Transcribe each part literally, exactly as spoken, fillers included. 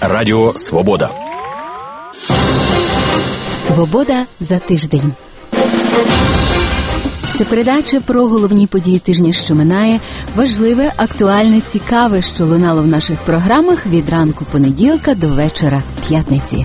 Радіо Свобода. Свобода за тиждень. Це передача про головні події тижня, що минає, важливе, актуальне, цікаве, що лунало в наших програмах від ранку понеділка до вечора п'ятниці.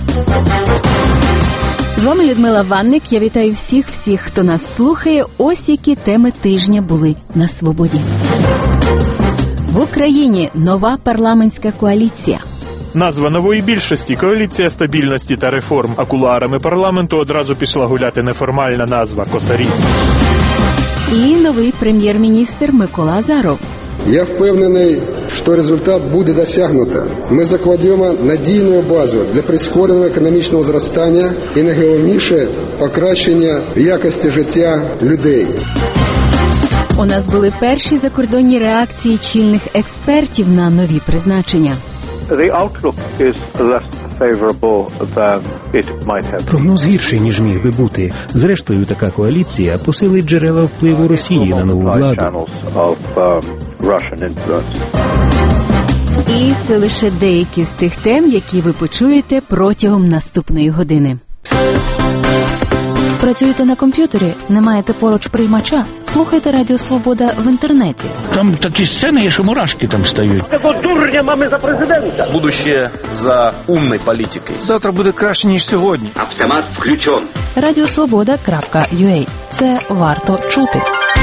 З вами Людмила Ванник. Я вітаю всіх, всіх, хто нас слухає. Ось які теми тижня були на Свободі. В Україні нова парламентська коаліція. Назва нової більшості – коаліція стабільності та реформ. А кулуарами парламенту одразу пішла гуляти неформальна назва – косарі. І новий прем'єр-міністр Микола Азаров. Я впевнений, що результат буде досягнуто. Ми закладемо надійну базу для прискореного економічного зростання і, найголовніше, покращення якості життя людей. У нас були перші закордонні реакції чільних експертів на нові призначення. Прогноз гірший, ніж міг би бути. Зрештою, така коаліція посилить джерела впливу Росії на нову владу. І це лише деякі з тих тем, які ви почуєте протягом наступної години. Працюєте на комп'ютері? Не маєте поруч приймача? Слухайте Радіо Свобода в інтернеті. Там такі сцени є, що мурашки там стають. Такого дурня мами за президента. Будущее за умной політикою. Завтра буде краще, ніж сьогодні. Автомат включен. радіосвобода крапка ю а. Це варто чути.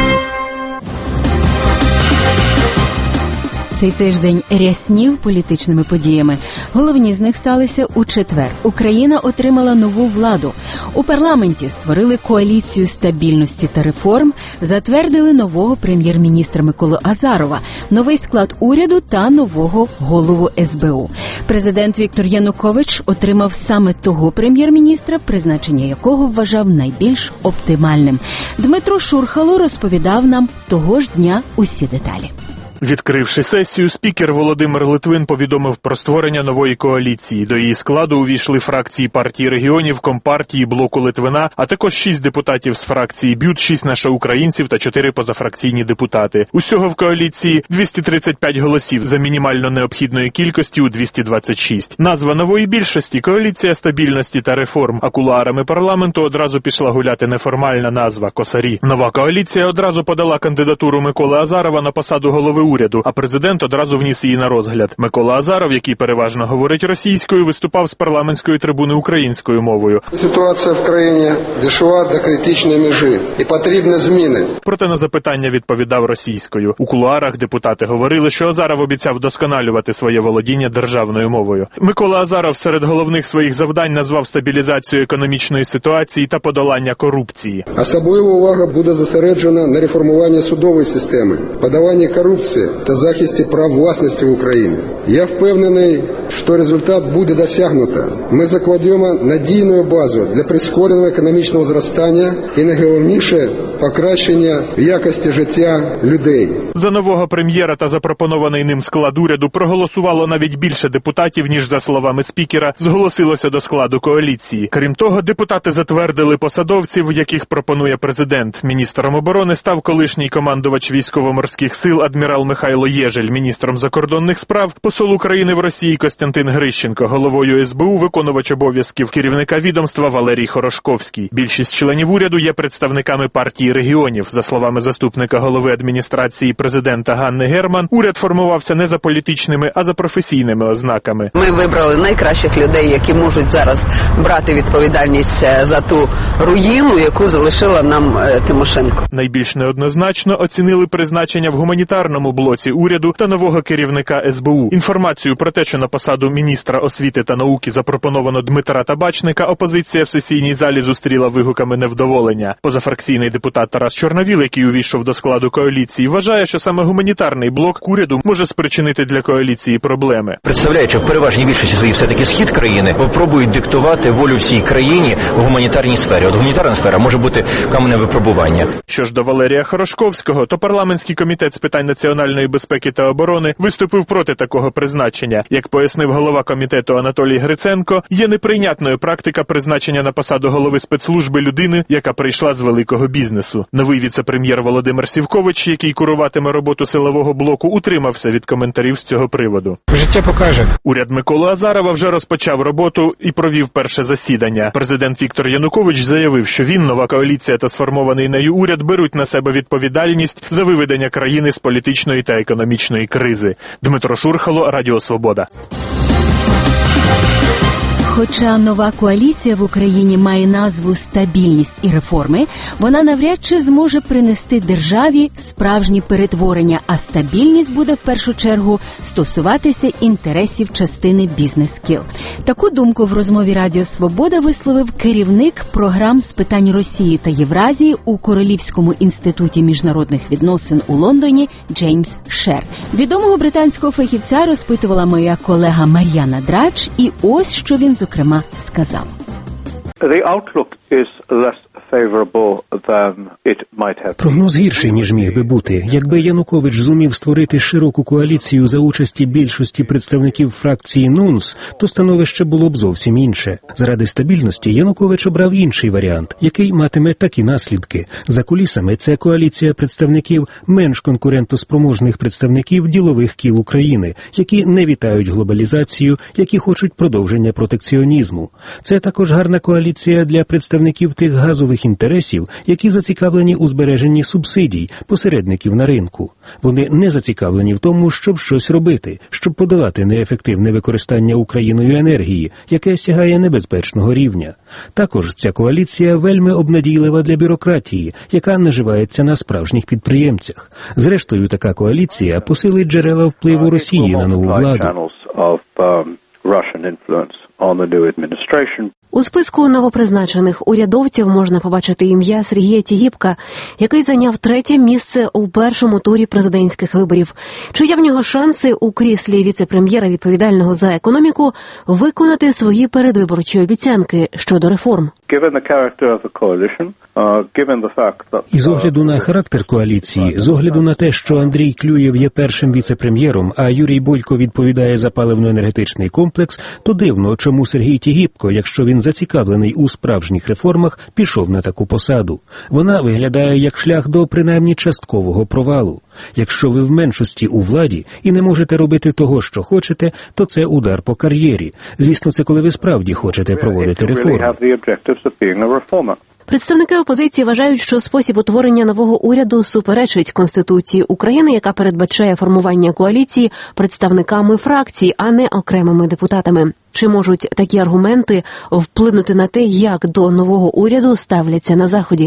Цей тиждень ряснів політичними подіями. Головні з них сталися у четвер. Україна отримала нову владу. У парламенті створили коаліцію стабільності та реформ, затвердили нового прем'єр-міністра Миколу Азарова, новий склад уряду та нового голову ес бе у. Президент Віктор Янукович отримав саме того прем'єр-міністра, призначення якого вважав найбільш оптимальним. Дмитро Шурхало розповідав нам того ж дня усі деталі. Відкривши сесію, спікер Володимир Литвин повідомив про створення нової коаліції. До її складу увійшли фракції партії регіонів, Компартії, Блоку Литвина, а також шість депутатів з фракції БЮТ, шість нашоукраїнців та чотири позафракційні депутати. Усього в коаліції двісті тридцять п'ять голосів за мінімально необхідної кількості у двісті двадцять шість. Назва нової більшості – коаліція стабільності та реформ, а кулуарами парламенту одразу пішла гуляти неформальна назва – косарі. Нова коаліція одразу подала кандидатуру Миколи Азарова на посаду голови уряду, а президент одразу вніс її на розгляд. Микола Азаров, який переважно говорить російською, виступав з парламентської трибуни українською мовою. Ситуація в країні дійшла до критичної межі і потрібні зміни. Проте на запитання відповідав російською. У кулуарах депутати говорили, що Азаров обіцяв вдосконалювати своє володіння державною мовою. Микола Азаров серед головних своїх завдань назвав стабілізацію економічної ситуації та подолання корупції. Особлива увага буде зосереджена на реформуванні судової системи, подоланні корупції та захисті прав власності в Україні. Я впевнений, що результат буде досягнуто. Ми закладемо надійну базу для прискореного економічного зростання і, найголовніше, покращення якості життя людей. За нового прем'єра та запропонований ним склад уряду проголосувало навіть більше депутатів, ніж, за словами спікера, зголосилося до складу коаліції. Крім того, депутати затвердили посадовців, яких пропонує президент. Міністром оборони став колишній командувач військово-морських сил адмірал Михайло Єжель, міністром закордонних справ посол України в Росії Костянтин Грищенко, головою ес бе у виконувач обов'язків керівника відомства Валерій Хорошковський. Більшість членів уряду є представниками партії регіонів. За словами заступника голови адміністрації президента Ганни Герман, уряд формувався не за політичними, а за професійними ознаками. Ми вибрали найкращих людей, які можуть зараз брати відповідальність за ту руїну, яку залишила нам Тимошенко. Найбільш неоднозначно оцінили призначення в гуманітарному блоці уряду та нового керівника ес бе у. Інформацію про те, що на посаду міністра освіти та науки запропоновано Дмитра Табачника, опозиція в сесійній залі зустріла вигуками невдоволення. Позафракційний депутат Тарас Чорновіл, який увійшов до складу коаліції, вважає, що саме гуманітарний блок уряду може спричинити для коаліції проблеми. Представляючи в переважній більшості своїй все-таки схід країни, попробують диктувати волю всій країні в гуманітарній сфері. От гуманітарна сфера може бути каменем випробування. Що ж до Валерія Хорошковського, то парламентський комітет з питань національної безпеки та оборони виступив проти такого призначення. Як пояснив пояснив голова комітету Анатолій Гриценко, є неприйнятною практика призначення на посаду голови спецслужби людини, яка прийшла з великого бізнесу. Новий віце-прем'єр Володимир Сівкович, який куруватиме роботу силового блоку, утримався від коментарів з цього приводу. Життя покаже. Уряд Миколи Азарова вже розпочав роботу і провів перше засідання. Президент Віктор Янукович заявив, що він, нова коаліція та сформований нею уряд беруть на себе відповідальність за виведення країни з політичної та економічної кризи. Дмитро Шурхало, Радіо Свобода. Хоча нова коаліція в Україні має назву «Стабільність і реформи», вона навряд чи зможе принести державі справжні перетворення, а стабільність буде в першу чергу стосуватися інтересів частини бізнес-кіл. Таку думку в розмові Радіо Свобода висловив керівник програм з питань Росії та Євразії у Королівському інституті міжнародних відносин у Лондоні Джеймс Шер. Відомого британського фахівця розпитувала моя колега Мар'яна Драч, і ось що він зокрема сказав. Прогноз гірший, ніж міг би бути. Якби Янукович зумів створити широку коаліцію за участі більшості представників фракції НУНС, то становище було б зовсім інше. Заради стабільності Янукович обрав інший варіант, який матиме такі наслідки. За кулісами це коаліція представників менш конкурентоспроможних представників ділових кіл України, які не вітають глобалізацію, які хочуть продовження протекціонізму. Це також гарна коаліція для представників тих газових інтересів, які зацікавлені у збереженні субсидій, посередників на ринку. Вони не зацікавлені в тому, щоб щось робити, щоб подолати неефективне використання Україною енергії, яке сягає небезпечного рівня. Також ця коаліція вельми обнадійлива для бюрократії, яка наживається на справжніх підприємцях. Зрештою, така коаліція посилить джерела впливу Росії на нову владу. У списку новопризначених урядовців можна побачити ім'я Сергія Тігіпка, який зайняв третє місце у першому турі президентських виборів. Чи є в нього шанси у кріслі віце-прем'єра, відповідального за економіку, виконати свої передвиборчі обіцянки щодо реформ? І з огляду на характер коаліції, з огляду на те, що Андрій Клюєв є першим віце-прем'єром, а Юрій Бойко відповідає за паливно-енергетичний комплекс, то дивно, чому Сергій Тігіпко, якщо він зацікавлений у справжніх реформах, пішов на таку посаду. Вона виглядає як шлях до принаймні часткового провалу. Якщо ви в меншості у владі і не можете робити того, що хочете, то це удар по кар'єрі. Звісно, це коли ви справді хочете проводити реформи. Представники опозиції вважають, що спосіб утворення нового уряду суперечить Конституції України, яка передбачає формування коаліції представниками фракцій, а не окремими депутатами. Чи можуть такі аргументи вплинути на те, як до нового уряду ставляться на Заході?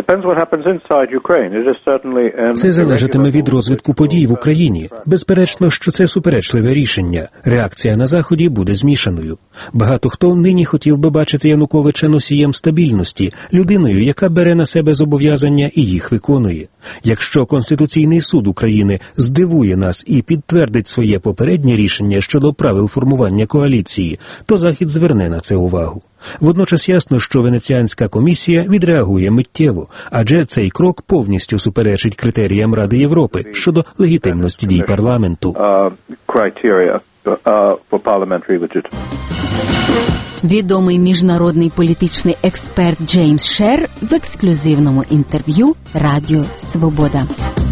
Це залежатиме від розвитку подій в Україні. Безперечно, що це суперечливе рішення. Реакція на Заході буде змішаною. Багато хто нині хотів би бачити Януковича носієм стабільності, людиною, яка бере на себе зобов'язання і їх виконує. Якщо Конституційний суд України здивує нас і підтвердить своє попереднє рішення щодо правил формування коаліції, то Захід зверне на це увагу. Водночас ясно, що Венеціанська комісія відреагує миттєво, адже цей крок повністю суперечить критеріям Ради Європи щодо легітимності дій парламенту. Відомий міжнародний політичний експерт Джеймс Шер в ексклюзивному інтерв'ю Радіо Свобода.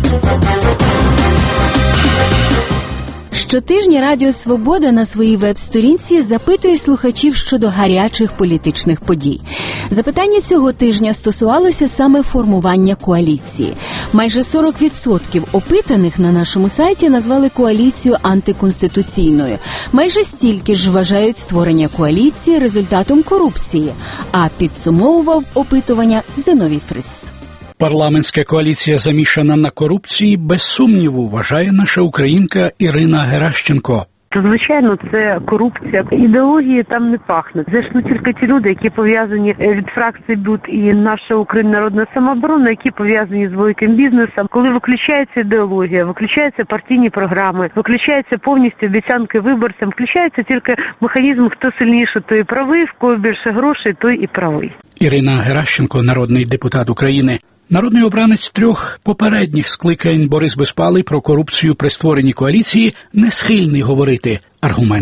Щотижня Радіо Свобода на своїй веб-сторінці запитує слухачів щодо гарячих політичних подій. Запитання цього тижня стосувалося саме формування коаліції. Майже сорок відсотків опитаних на нашому сайті назвали коаліцію антиконституційною. Майже стільки ж вважають створення коаліції результатом корупції. А підсумовував опитування Зиновій Фрис. Парламентська коаліція замішана на корупції, без сумніву, вважає наша українка Ірина Геращенко. Звичайно, це корупція. Ідеології там не пахне. Це ж не тільки ті люди, які пов'язані від фракції БЮТ і наша Україна Народна самооборона, які пов'язані з великим бізнесом. Коли виключається ідеологія, виключаються партійні програми, виключаються повністю обіцянки виборцям, включається тільки механізм, хто сильніше, той і правий, в кого більше грошей, той і правий. Ірина Геращенко, народний депутат України. Народний обранець трьох попередніх скликань Борис Безпалий про корупцію при створенні коаліції не схильний говорити. Аргументи?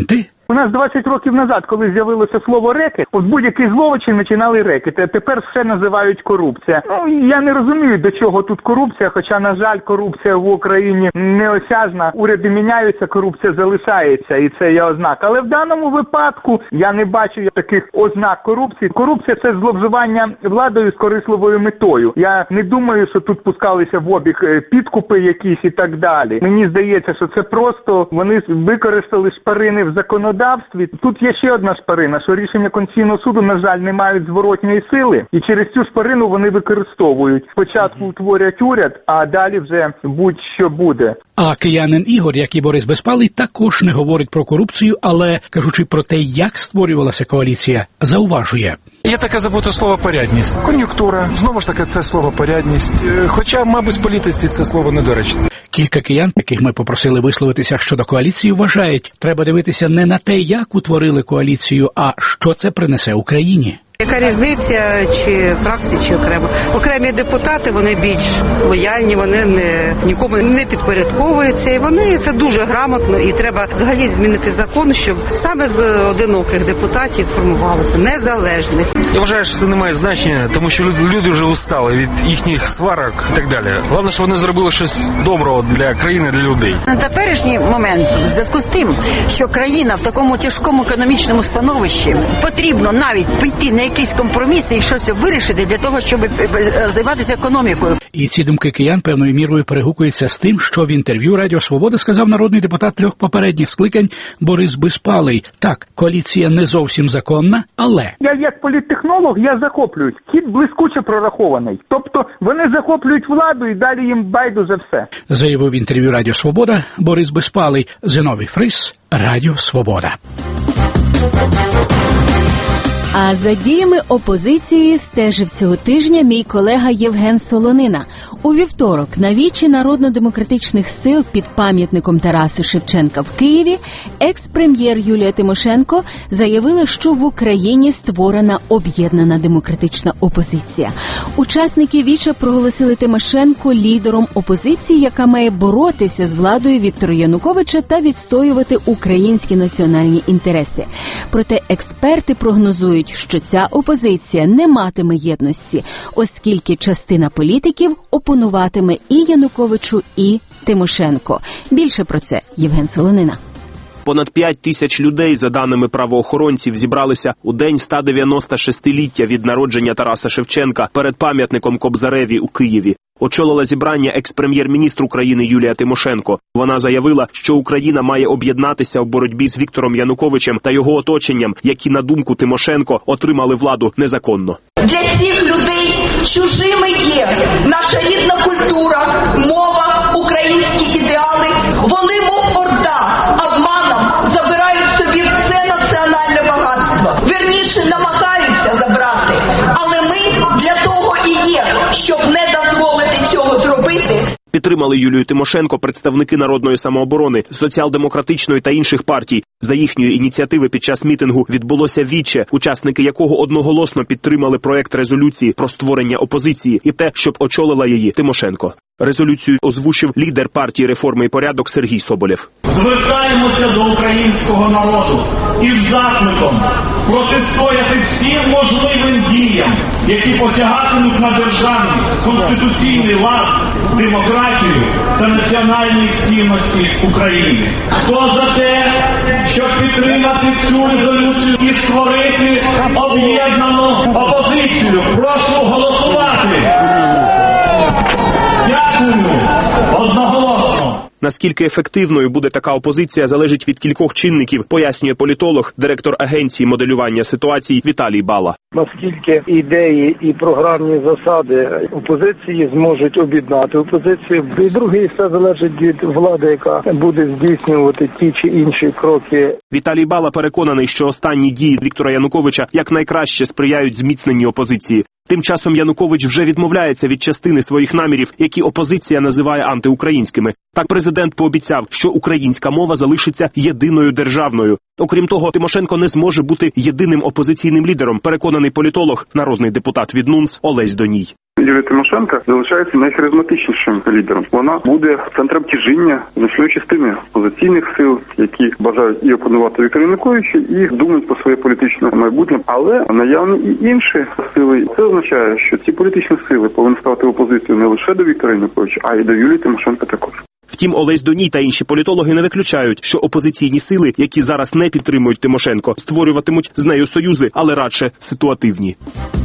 У нас двадцять років назад, коли з'явилося слово «рекет», от будь-який злочин починали рекети, а тепер все називають корупція. Ну, я не розумію, до чого тут корупція, хоча, на жаль, корупція в Україні неосяжна. Уряди міняються, корупція залишається, і це є ознака. Але в даному випадку я не бачу таких ознак корупції. Корупція – це зловживання владою з корисливою метою. Я не думаю, що тут пускалися в обіг підкупи якісь і так далі. Мені здається, що це просто вони використали шпарини в законодавстві. Тут є ще одна шпарина, що рішення Конституційного суду, на жаль, не мають зворотньої сили. І через цю шпарину вони використовують. Спочатку утворять уряд, а далі вже будь-що буде. А киянин Ігор, як і Борис Безпалий, також не говорить про корупцію, але, кажучи про те, як створювалася коаліція, зауважує. Є таке забуте слово «порядність». Кон'юнктура, знову ж таки, це слово «порядність». Хоча, мабуть, в політиці це слово недоречне. Кілька киян, яких ми попросили висловитися щодо коаліції, вважають, треба дивитися не на те, як утворили коаліцію, а що це принесе Україні. Яка різниця, чи фракції, чи окремо? Окремі депутати, вони більш лояльні, вони не, нікому не підпорядковуються, і вони це дуже грамотно, і треба взагалі змінити закон, щоб саме з одиноких депутатів формувалося, незалежних. Я вважаю, що це не має значення, тому що люди, люди вже устали від їхніх сварок і так далі. Головне, що вони зробили щось доброго для країни, для людей. На теперішній момент, в зв'язку з тим, що країна в такому тяжкому економічному становищі, потрібно навіть піти на якісь компроміси і щось вирішити для того, щоб займатися економікою. І ці думки киян певною мірою перегукуються з тим, що в інтерв'ю Радіо Свобода сказав народний депутат трьох попередніх скликань Борис Безпалий. Так, коаліція не зовсім законна, але... Я як політтехнолог, я захоплююсь. Хід блискуче прорахований. Тобто вони захоплюють владу і далі їм байдуже все. Заявив в інтерв'ю Радіо Свобода Борис Безпалий. Зиновій Фрис, Радіо Свобода. А за діями опозиції стежив цього тижня мій колега Євген Солонина. У вівторок на вічі Народно-демократичних сил під пам'ятником Тараса Шевченка в Києві екс-прем'єр Юлія Тимошенко заявила, що в Україні створена об'єднана демократична опозиція. Учасники віча проголосили Тимошенко лідером опозиції, яка має боротися з владою Віктора Януковича та відстоювати українські національні інтереси. Проте експерти прогнозують, що ця опозиція не матиме єдності, оскільки частина політиків опонуватиме і Януковичу, і Тимошенко. Більше про це Євген Солонина. Понад п'ять тисяч людей, за даними правоохоронців, зібралися у день ста дев'яносто шестиліття від народження Тараса Шевченка перед пам'ятником Кобзареві у Києві. Очолила зібрання екс-прем'єр-міністр України Юлія Тимошенко. Вона заявила, що Україна має об'єднатися в боротьбі з Віктором Януковичем та його оточенням, які, на думку Тимошенко, отримали владу незаконно. Для цих людей чужими є наша рідна культура, мова, українські ідеали. Вони, мов орда, обманом забирають собі все національне багатство. Вірніше, намагаються забрати. Але ми для того і є, щоб не дозволити цього зробити. Підтримали Юлію Тимошенко представники Народної самооборони, Соціал-демократичної та інших партій. За їхньої ініціативи під час мітингу відбулося віче, учасники якого одноголосно підтримали проект резолюції про створення опозиції і те, щоб очолила її Тимошенко. Резолюцію озвучив лідер партії «Реформи і порядок» Сергій Соболєв. Звертаємося до українського народу із закликом протистояти всім можливим діям, які посягатимуть на державність, конституційний лад, демократію та національні цінності України. Хто за те, щоб підтримати цю резолюцію і створити об'єднану опозицію? Прошу голосувати. Дякую. Одноголосно. Наскільки ефективною буде така опозиція, залежить від кількох чинників, пояснює політолог, директор агенції моделювання ситуацій Віталій Бала. Наскільки ідеї і програмні засади опозиції зможуть об'єднати опозицію. І друге, все залежить від влади, яка буде здійснювати ті чи інші кроки. Віталій Бала переконаний, що останні дії Віктора Януковича якнайкраще сприяють зміцненню опозиції. Тим часом Янукович вже відмовляється від частини своїх намірів, які опозиція називає антиукраїнськими. Так президент пообіцяв, що українська мова залишиться єдиною державною. Окрім того, Тимошенко не зможе бути єдиним опозиційним лідером, переконаний політолог, народний депутат від НУНС Олесь Доній. Юлія Тимошенко залишається найхаризматичнішим лідером. Вона буде центром тяжіння значної частини опозиційних сил, які бажають і опанувати Віктору Януковичу, і думають про своє політичне майбутнє. Але наявні і інші сили. Це означає, що ці політичні сили повинні ставати в опозицію не лише до Віктора Януковича, а й до Юлії Тимошенко також. Втім, Олесь Доній та інші політологи не виключають, що опозиційні сили, які зараз не підтримують Тимошенко, створюватимуть з нею союзи, але радше ситуативні.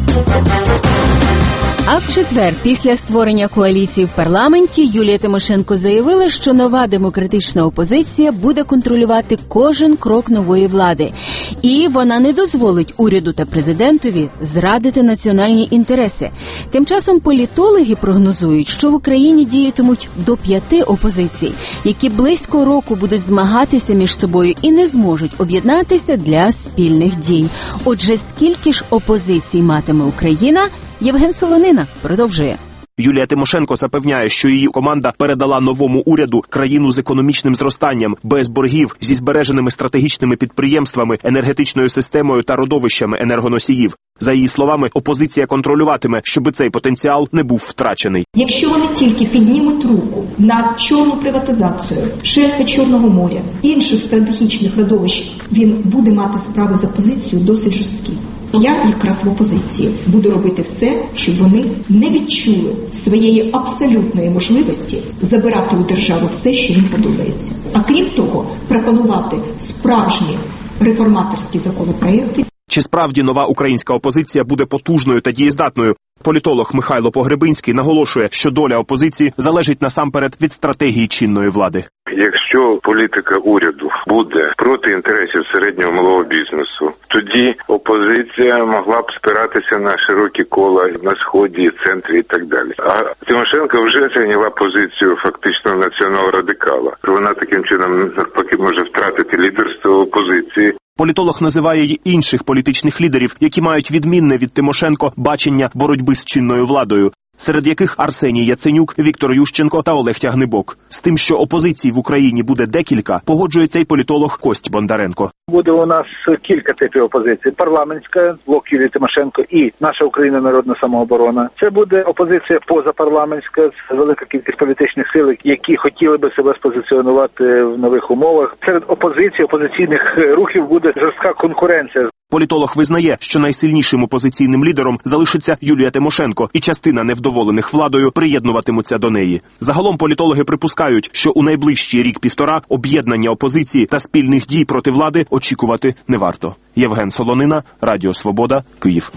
А в четвер, після створення коаліції в парламенті, Юлія Тимошенко заявила, що нова демократична опозиція буде контролювати кожен крок нової влади. І вона не дозволить уряду та президентові зрадити національні інтереси. Тим часом політологи прогнозують, що в Україні діятимуть до п'яти опозицій, які близько року будуть змагатися між собою і не зможуть об'єднатися для спільних дій. Отже, скільки ж опозицій матиме Україна? Євген Солонина продовжує. Юлія Тимошенко запевняє, що її команда передала новому уряду країну з економічним зростанням, без боргів, зі збереженими стратегічними підприємствами, енергетичною системою та родовищами енергоносіїв. За її словами, опозиція контролюватиме, щоб цей потенціал не був втрачений. Якщо вони тільки піднімуть руку на чорну приватизацію, шельфи Чорного моря, інших стратегічних родовищ, він буде мати справи з опозицією досить жорсткі. Я якраз в опозиції буду робити все, щоб вони не відчули своєї абсолютної можливості забирати у держави все, що їм подобається. А крім того, пропонувати справжні реформаторські законопроекти. Чи справді нова українська опозиція буде потужною та дієздатною? Політолог Михайло Погребинський наголошує, що доля опозиції залежить насамперед від стратегії чинної влади. Якщо політика уряду буде проти інтересів середнього малого бізнесу, тоді опозиція могла б спиратися на широкі кола на Сході, центрі і так далі. А Тимошенко вже зайняла позицію фактично націонал-радикала. Вона таким чином навпаки може втратити лідерство опозиції. Політолог називає й інших політичних лідерів, які мають відмінне від Тимошенко бачення боротьби з чинною владою, серед яких Арсеній Яценюк, Віктор Ющенко та Олег Тягнибок. З тим, що опозицій в Україні буде декілька, погоджується й політолог Кость Бондаренко. Буде у нас кілька типів опозиції. Парламентська, блок Юлії Тимошенко і наша Україна народна самооборона. Це буде опозиція позапарламентська, велика кількість політичних сил, які хотіли би себе спозиціонувати в нових умовах. Серед опозиції, опозиційних рухів буде жорстка конкуренція. Політолог визнає, що найсильнішим опозиційним лідером залишиться Юлія Тимошенко, і частина невдоволених владою приєднуватимуться до неї. Загалом політологи припускають, що у найближчий рік-півтора об'єднання опозиції та спільних дій проти влади очікувати не варто. Євген Солонина, Радіо Свобода, Київ.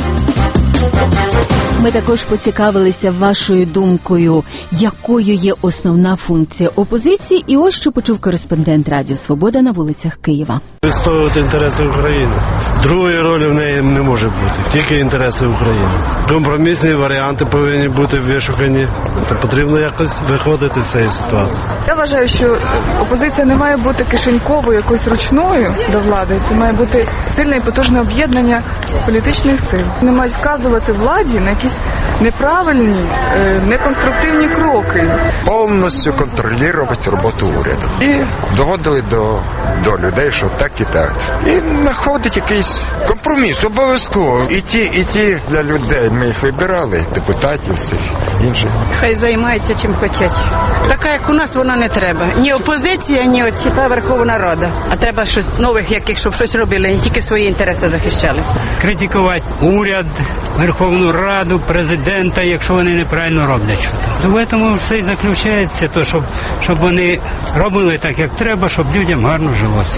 Ми також поцікавилися вашою думкою, якою є основна функція опозиції, і ось що почув кореспондент Радіо Свобода на вулицях Києва. Відстоювати інтереси України. Другої ролі в неї не може бути, тільки інтереси України. Компромісні варіанти повинні бути вишукані, та потрібно якось виходити з цієї ситуації. Я вважаю, що опозиція не має бути кишеньковою, якоюсь ручною до влади. Це має бути сильне і потужне об'єднання політичних сил. Не мають вказувати владі на якісь неправильні, неконструктивні кроки. Повністю контролювати роботу уряду. І доводили до, до людей, що так і так. І знаходить якийсь компроміс, обов'язково. І ті, і ті для людей. Ми їх вибирали, депутатів, всіх інших. Хай займаються чим хочуть. Така, як у нас, вона не треба. Ні опозиція, ні типа Верховна Рада. А треба щось нових, яких, щоб щось робили, не тільки свої інтереси захищали. Критикувати уряд, Верховну Раду, президента, якщо вони неправильно роблять щось. То в цьому все і заключається, то, щоб, щоб вони робили так, як треба, щоб людям гарно жилося.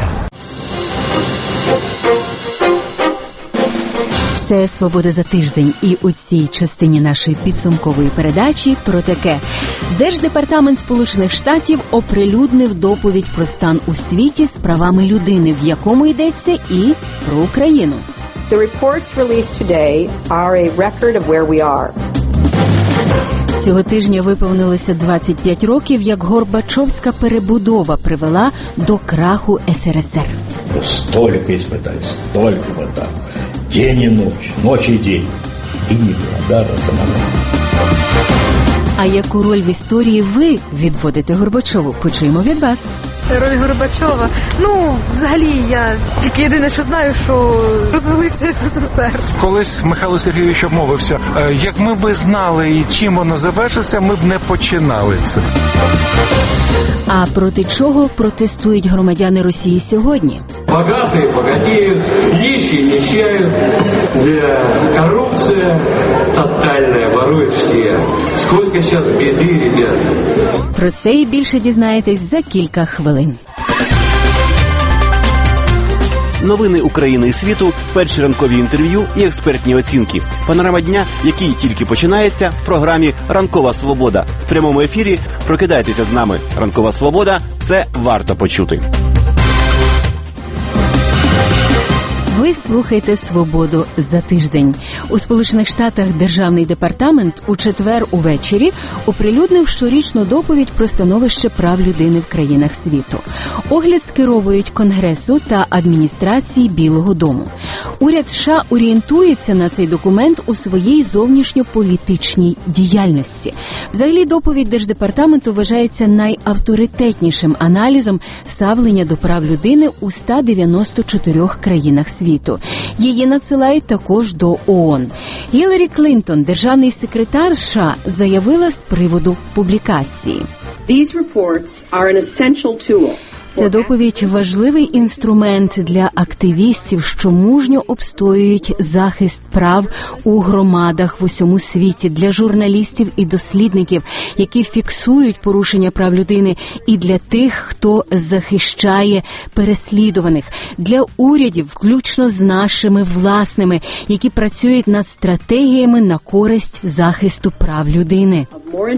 Це «Свобода за тиждень», і у цій частині нашої підсумкової передачі про таке. Держдепартамент Сполучених Штатів оприлюднив доповідь про стан у світі з правами людини, в якому йдеться і про Україну. The reports released today are a record of where we are. Цього тижня виповнилося двадцять п'ять років, як Горбачовська перебудова привела до краху ес ер ес ер. Столько испытаний, столько вот так. День и ночь, ночь и день. И не голодала самого. А яку роль в історії ви відводите Горбачову? Почуємо від вас. Роль Горбачова. Ну, взагалі, я тільки єдине, що знаю, що розвалився ес ес ес ер. Колись Михайло Сергійович обмовився, як ми би знали і чим воно завершиться, ми б не починали це. А проти чого протестують громадяни Росії сьогодні? Богатые богатеют, нищие нищают, да, коррупция тотальная, воруют все. Сколько сейчас беды, ребята. Про це і більше дізнаєтесь за кілька хвилин. Новини України і світу, перші ранкові інтерв'ю і експертні оцінки. Панорама дня, який тільки починається в програмі «Ранкова свобода». В прямому ефірі прокидайтеся з нами. «Ранкова свобода» – це варто почути. Ви слухаєте «Свободу» за тиждень. У Сполучених Штатах Державний департамент у четвер увечері оприлюднив щорічну доповідь про становище прав людини в країнах світу. Огляд скеровують Конгресу та адміністрації Білого дому. Уряд США орієнтується на цей документ у своїй зовнішньополітичній діяльності. Взагалі, доповідь Держдепартаменту вважається найавторитетнішим аналізом ставлення до прав людини у ста дев'яноста чотирьох країнах світу. Світу. Її надсилають також до ООН. Гіларі Клінтон, державний секретар США, заявила з приводу публікації. These reports are an essential tool. Ця доповідь – важливий інструмент для активістів, що мужньо обстоюють захист прав у громадах в усьому світі, для журналістів і дослідників, які фіксують порушення прав людини, і для тих, хто захищає переслідуваних, для урядів, включно з нашими власними, які працюють над стратегіями на користь захисту прав людини.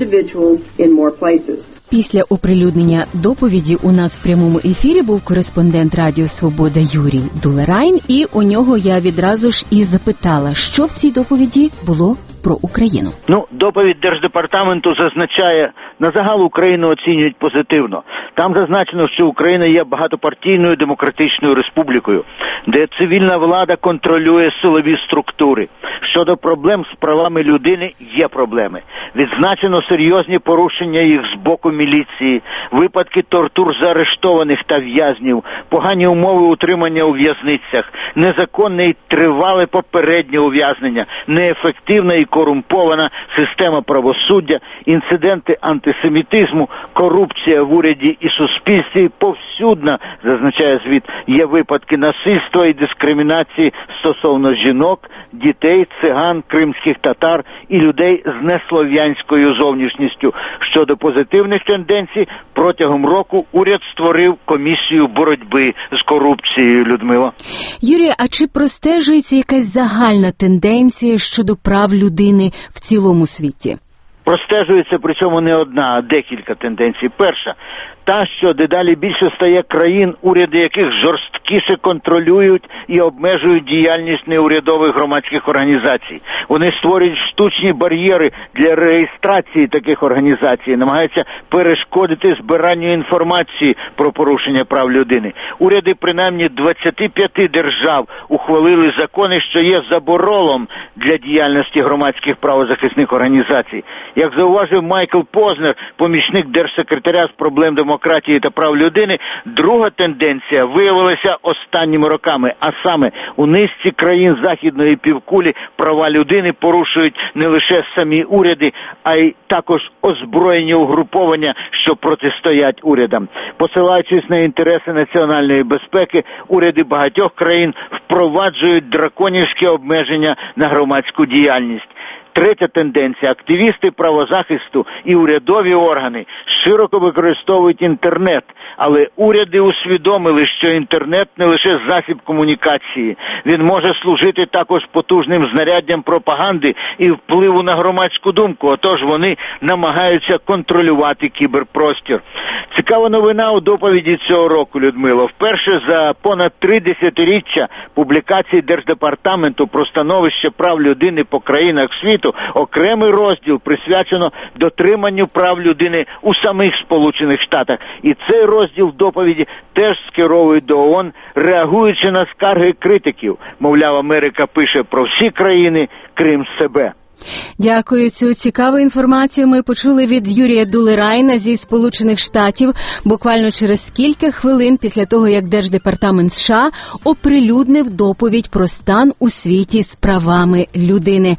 Після оприлюднення доповіді у нас в прямому ефірі був кореспондент Радіо Свобода Юрій Дулерайн, і у нього я відразу ж і запитала, що в цій доповіді було про Україну. Ну, доповідь Держдепартаменту зазначає, на загал Україну оцінюють позитивно. Там зазначено, що Україна є багатопартійною демократичною республікою, де цивільна влада контролює силові структури. Щодо проблем з правами людини є проблеми. Відзначено серйозні порушення їх з боку міліції, випадки тортур заарештованих та в'язнів, погані умови утримання у в'язницях, незаконне і тривале попереднє ув'язнення, неефективна і корумпована система правосуддя, інциденти антисемітизму, корупція в уряді і суспільстві повсюдно, зазначає звіт, є випадки насильства і дискримінації стосовно жінок, дітей, циган, кримських татар і людей з неслов'янською зовнішністю. Щодо позитивних тенденцій, протягом року уряд створив комісію боротьби з корупцією, Людмила. Юрій, а чи простежується якась загальна тенденція щодо прав людини в цілому світі? Простежується, причому не одна, а декілька тенденцій. Перша – та, що дедалі більше стає країн, уряди яких жорсткіше контролюють і обмежують діяльність неурядових громадських організацій. Вони створюють штучні бар'єри для реєстрації таких організацій, намагаються перешкодити збиранню інформації про порушення прав людини. Уряди принаймні двадцяти п'яти держав ухвалили закони, що є забороною для діяльності громадських правозахисних організацій. Як зауважив Майкл Познер, помічник держсекретаря з проблем демократії, демократії та прав людини, друга тенденція виявилася останніми роками, а саме у низці країн Західної півкулі права людини порушують не лише самі уряди, а й також озброєні угруповання, що протистоять урядам. Посилаючись на інтереси національної безпеки, уряди багатьох країн впроваджують драконівські обмеження на громадську діяльність. Третя тенденція – активісти правозахисту і урядові органи широко використовують інтернет, але уряди усвідомили, що інтернет не лише засіб комунікації. Він може служити також потужним знаряддям пропаганди і впливу на громадську думку, отож вони намагаються контролювати кіберпростір. Цікава новина у доповіді цього року, Людмило. Вперше за понад три десятиріччя публікації Держдепартаменту про становище прав людини по країнах світу окремий розділ присвячено дотриманню прав людини у самих Сполучених Штатах. І цей розділ доповіді теж скеровують до ООН, реагуючи на скарги критиків. Мовляв, Америка пише про всі країни, крім себе. Дякую. Цю цікаву інформацію ми почули від Юрія Дулерайна зі Сполучених Штатів буквально через кілька хвилин після того, як Держдепартамент США оприлюднив доповідь про стан у світі з правами людини.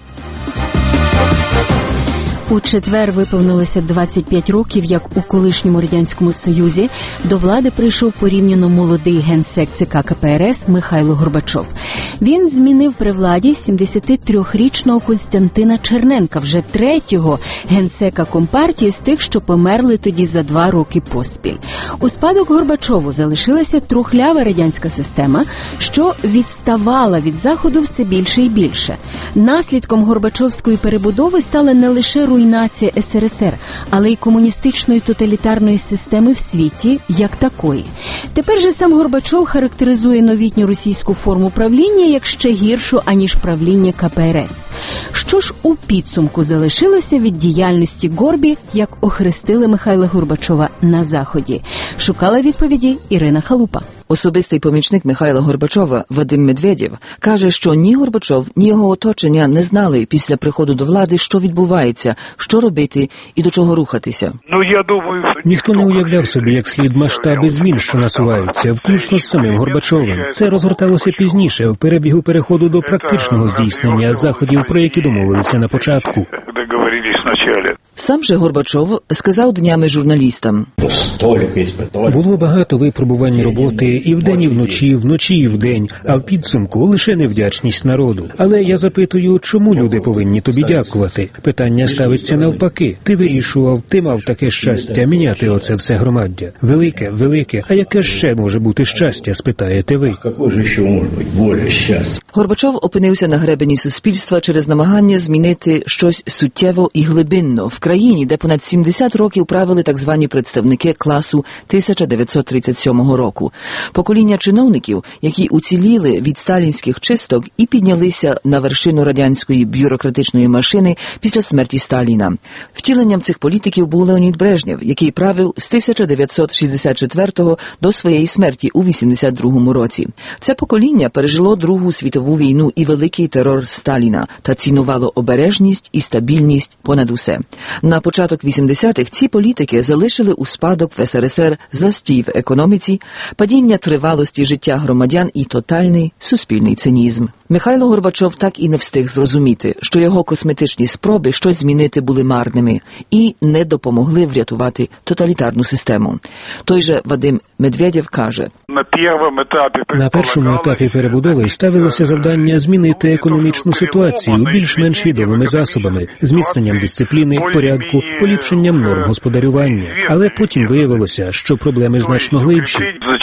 У четвер виповнилося двадцять п'ять років, як у колишньому Радянському Союзі до влади прийшов порівняно молодий генсек ЦК ка пе ер ес Михайло Горбачов. Він змінив при владі сімдесятитрирічного Костянтина Черненка, вже третього генсека Компартії з тих, що померли тоді за два роки поспіль. У спадок Горбачову залишилася трухлява радянська система, що відставала від Заходу все більше і більше. Наслідком Горбачовської перебудови стала не лише руйнація ес ер ес ер, але й комуністичної тоталітарної системи в світі як такої. Тепер же сам Горбачов характеризує новітню російську форму правління як ще гіршу, аніж правління ка пе ер ес. Що ж у підсумку залишилося від діяльності Горбі, як охрестили Михайла Горбачова на Заході? Шукала відповіді Ірина Халупа. Особистий помічник Михайла Горбачова Вадим Медведєв каже, що ні Горбачов, ні його оточення не знали після приходу до влади, що відбувається, що робити і до чого рухатися. Ну, я думаю, ніхто не уявляв собі, як слід масштаби змін, що насуваються, включно з самим Горбачовим. Це розгорталося пізніше, в перебігу переходу до практичного здійснення заходів, про які домовилися на початку. Сам же Горбачов сказав днями журналістам. Було багато випробувань роботи і вдень, і вночі, вночі і вдень, а в підсумку лише невдячність народу. Але я запитую, чому люди повинні тобі дякувати? Питання ставиться навпаки. Ти вирішував, ти мав таке щастя міняти оце все громаддя. Велике, велике, а яке ще може бути щастя, спитаєте ви? Горбачов опинився на гребені суспільства через намагання змінити щось суттєво і глибинно в країні, де понад сімдесят років правили так звані представники класу тисяча дев'ятсот тридцять сьомого року. Покоління чиновників, які уціліли від сталінських чисток і піднялися на вершину радянської бюрократичної машини після смерті Сталіна. Втіленням цих політиків був Леонід Брежнєв, який правив з тисяча дев'ятсот шістдесят четвертого до своєї смерті у вісімдесят другому році. Це покоління пережило Другу світову війну і великий терор Сталіна та цінувало обережність і стабільність понад усе. На початок вісімдесятих ці політики залишили у спадок в ес ер ес ер застій в економіці, падіння тривалості життя громадян і тотальний суспільний цинізм. Михайло Горбачов так і не встиг зрозуміти, що його косметичні спроби щось змінити були марними і не допомогли врятувати тоталітарну систему. Той же Вадим Медведєв каже: на першому етапі перебудови ставилося завдання змінити економічну ситуацію більш-менш відомими засобами, зміцненням дисципліни, порядку, поліпшенням норм господарювання. Але потім виявилося, що проблеми значно глибші.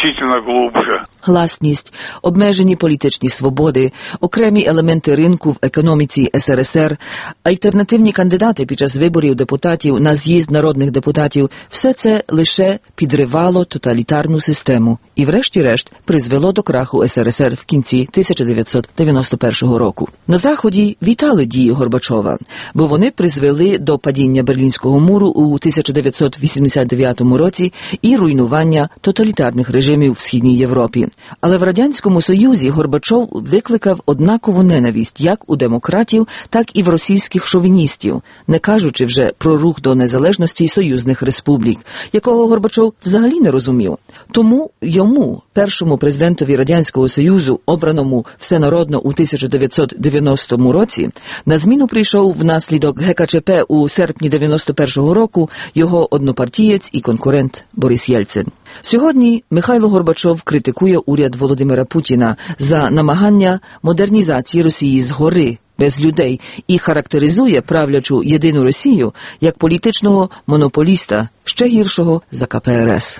Гласність, обмежені політичні свободи, окремі елементи ринку в економіці ес ер ес ер, альтернативні кандидати під час виборів депутатів на з'їзд народних депутатів – все це лише підривало тоталітарну систему і врешті-решт призвело до краху ес ер ес ер в кінці тисяча дев'ятсот дев'яносто першого року. На Заході вітали дії Горбачова, бо вони призвели до падіння Берлінського муру у тисяча дев'ятсот вісімдесят дев'ятому році і руйнування тоталітарних режимів в Східній Європі. Але в Радянському Союзі Горбачов викликав однакову ненависть як у демократів, так і в російських шовіністів, не кажучи вже про рух до незалежності союзних республік, якого Горбачов взагалі не розумів. Тому йому, першому президентові Радянського Союзу, обраному всенародно у тисяча дев'ятсот дев'яностому році, на зміну прийшов внаслідок ге ка че пе у серпні дев'яносто першого року його однопартієць і конкурент Борис Єльцин. Сьогодні Михайло Горбачов критикує уряд Володимира Путіна за намагання модернізації Росії згори, без людей, і характеризує правлячу «Єдину Росію» як політичного монополіста, ще гіршого за ка пе ер ес.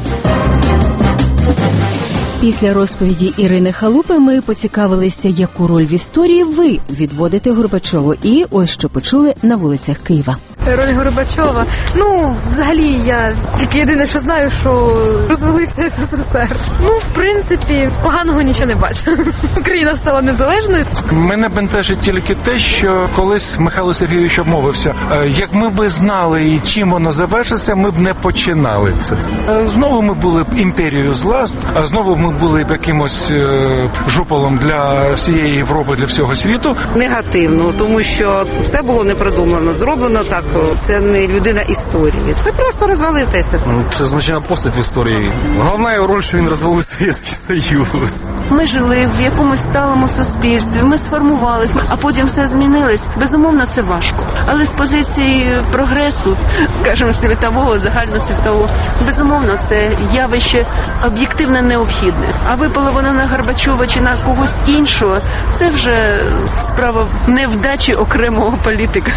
Після розповіді Ірини Халупи ми поцікавилися, яку роль в історії ви відводите Горбачову. І ось що почули на вулицях Києва. Роль Горбачова. Ну, взагалі, я тільки єдине, що знаю, що розвалився ес ес ес ер. Ну, в принципі, поганого нічого не бачу. Україна стала незалежною. Мене бентежить тільки те, що колись Михайло Сергійович обмовився. Як ми би знали, і чим воно завершиться, ми б не починали це. Знову ми були б імперією зла, а знову ми були б якимось жупелом для всієї Європи, для всього світу. Негативно, тому що все було не продумано, зроблено так. Це не людина історії. Це просто розвалив ес ес ес ер. Це значна постать в історії. Головна його роль, що він розвалив Совєтський Союз. Ми жили в якомусь сталому суспільстві, ми сформувалися, а потім все змінилось. Безумовно, це важко. Але з позиції прогресу, скажімо, світового, загальносвітового, безумовно, це явище об'єктивно необхідне. А випало воно на Горбачова чи на когось іншого, це вже справа невдачі окремого політика.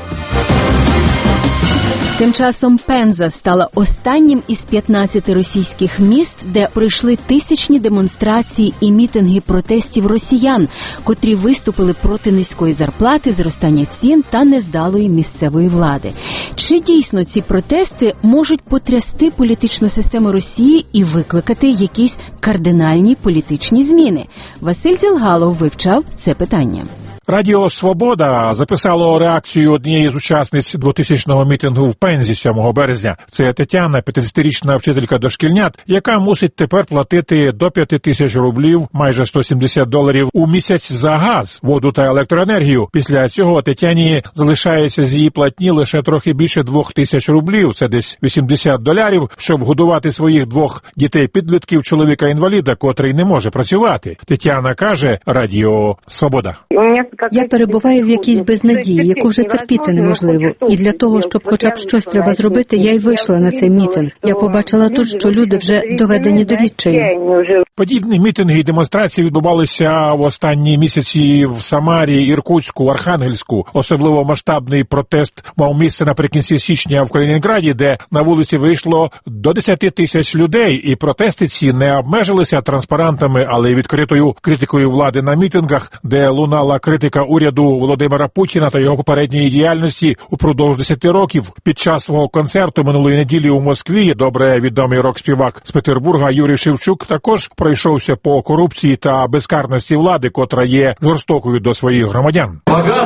Тим часом Пенза стала останнім із п'ятнадцяти російських міст, де пройшли тисячні демонстрації і мітинги протестів росіян, котрі виступили проти низької зарплати, зростання цін та нездалої місцевої влади. Чи дійсно ці протести можуть потрясти політичну систему Росії і викликати якісь кардинальні політичні зміни? Василь Зілгалов вивчав це питання. Радіо «Свобода» записало реакцію однієї з учасниць двотисячного мітингу в Пензі сьомого березня. Це Тетяна, п'ятдесятирічна вчителька дошкільнят, яка мусить тепер платити до п'яти тисяч рублів, майже сто сімдесят доларів у місяць за газ, воду та електроенергію. Після цього Тетяні залишається з її платні лише трохи більше двох тисяч рублів, це десь вісімдесят доларів, щоб годувати своїх двох дітей-підлітків, чоловіка-інваліда, котрий не може працювати. Тетяна каже Радіо «Свобода». Я перебуваю в якійсь безнадії, яку вже терпіти неможливо. І для того, щоб хоча б щось треба зробити, я й вийшла на цей мітинг. Я побачила тут, що люди вже доведені до відчаю. Подібні мітинги і демонстрації відбувалися в останні місяці в Самарі, Іркутську, Архангельську. Особливо масштабний протест мав місце наприкінці січня в Калінінграді, де на вулиці вийшло до десяти тисяч людей. І протести ці не обмежилися транспарантами, але й відкритою критикою влади на мітингах, де лунала критика уряду Володимира Путіна та його попередньої діяльності упродовж десяти років. Під час свого концерту минулої неділі у Москві добре відомий рок-співак з Петербурга Юрій Шевчук також пройшовся по корупції та безкарності влади, котра є жорстокою до своїх громадян.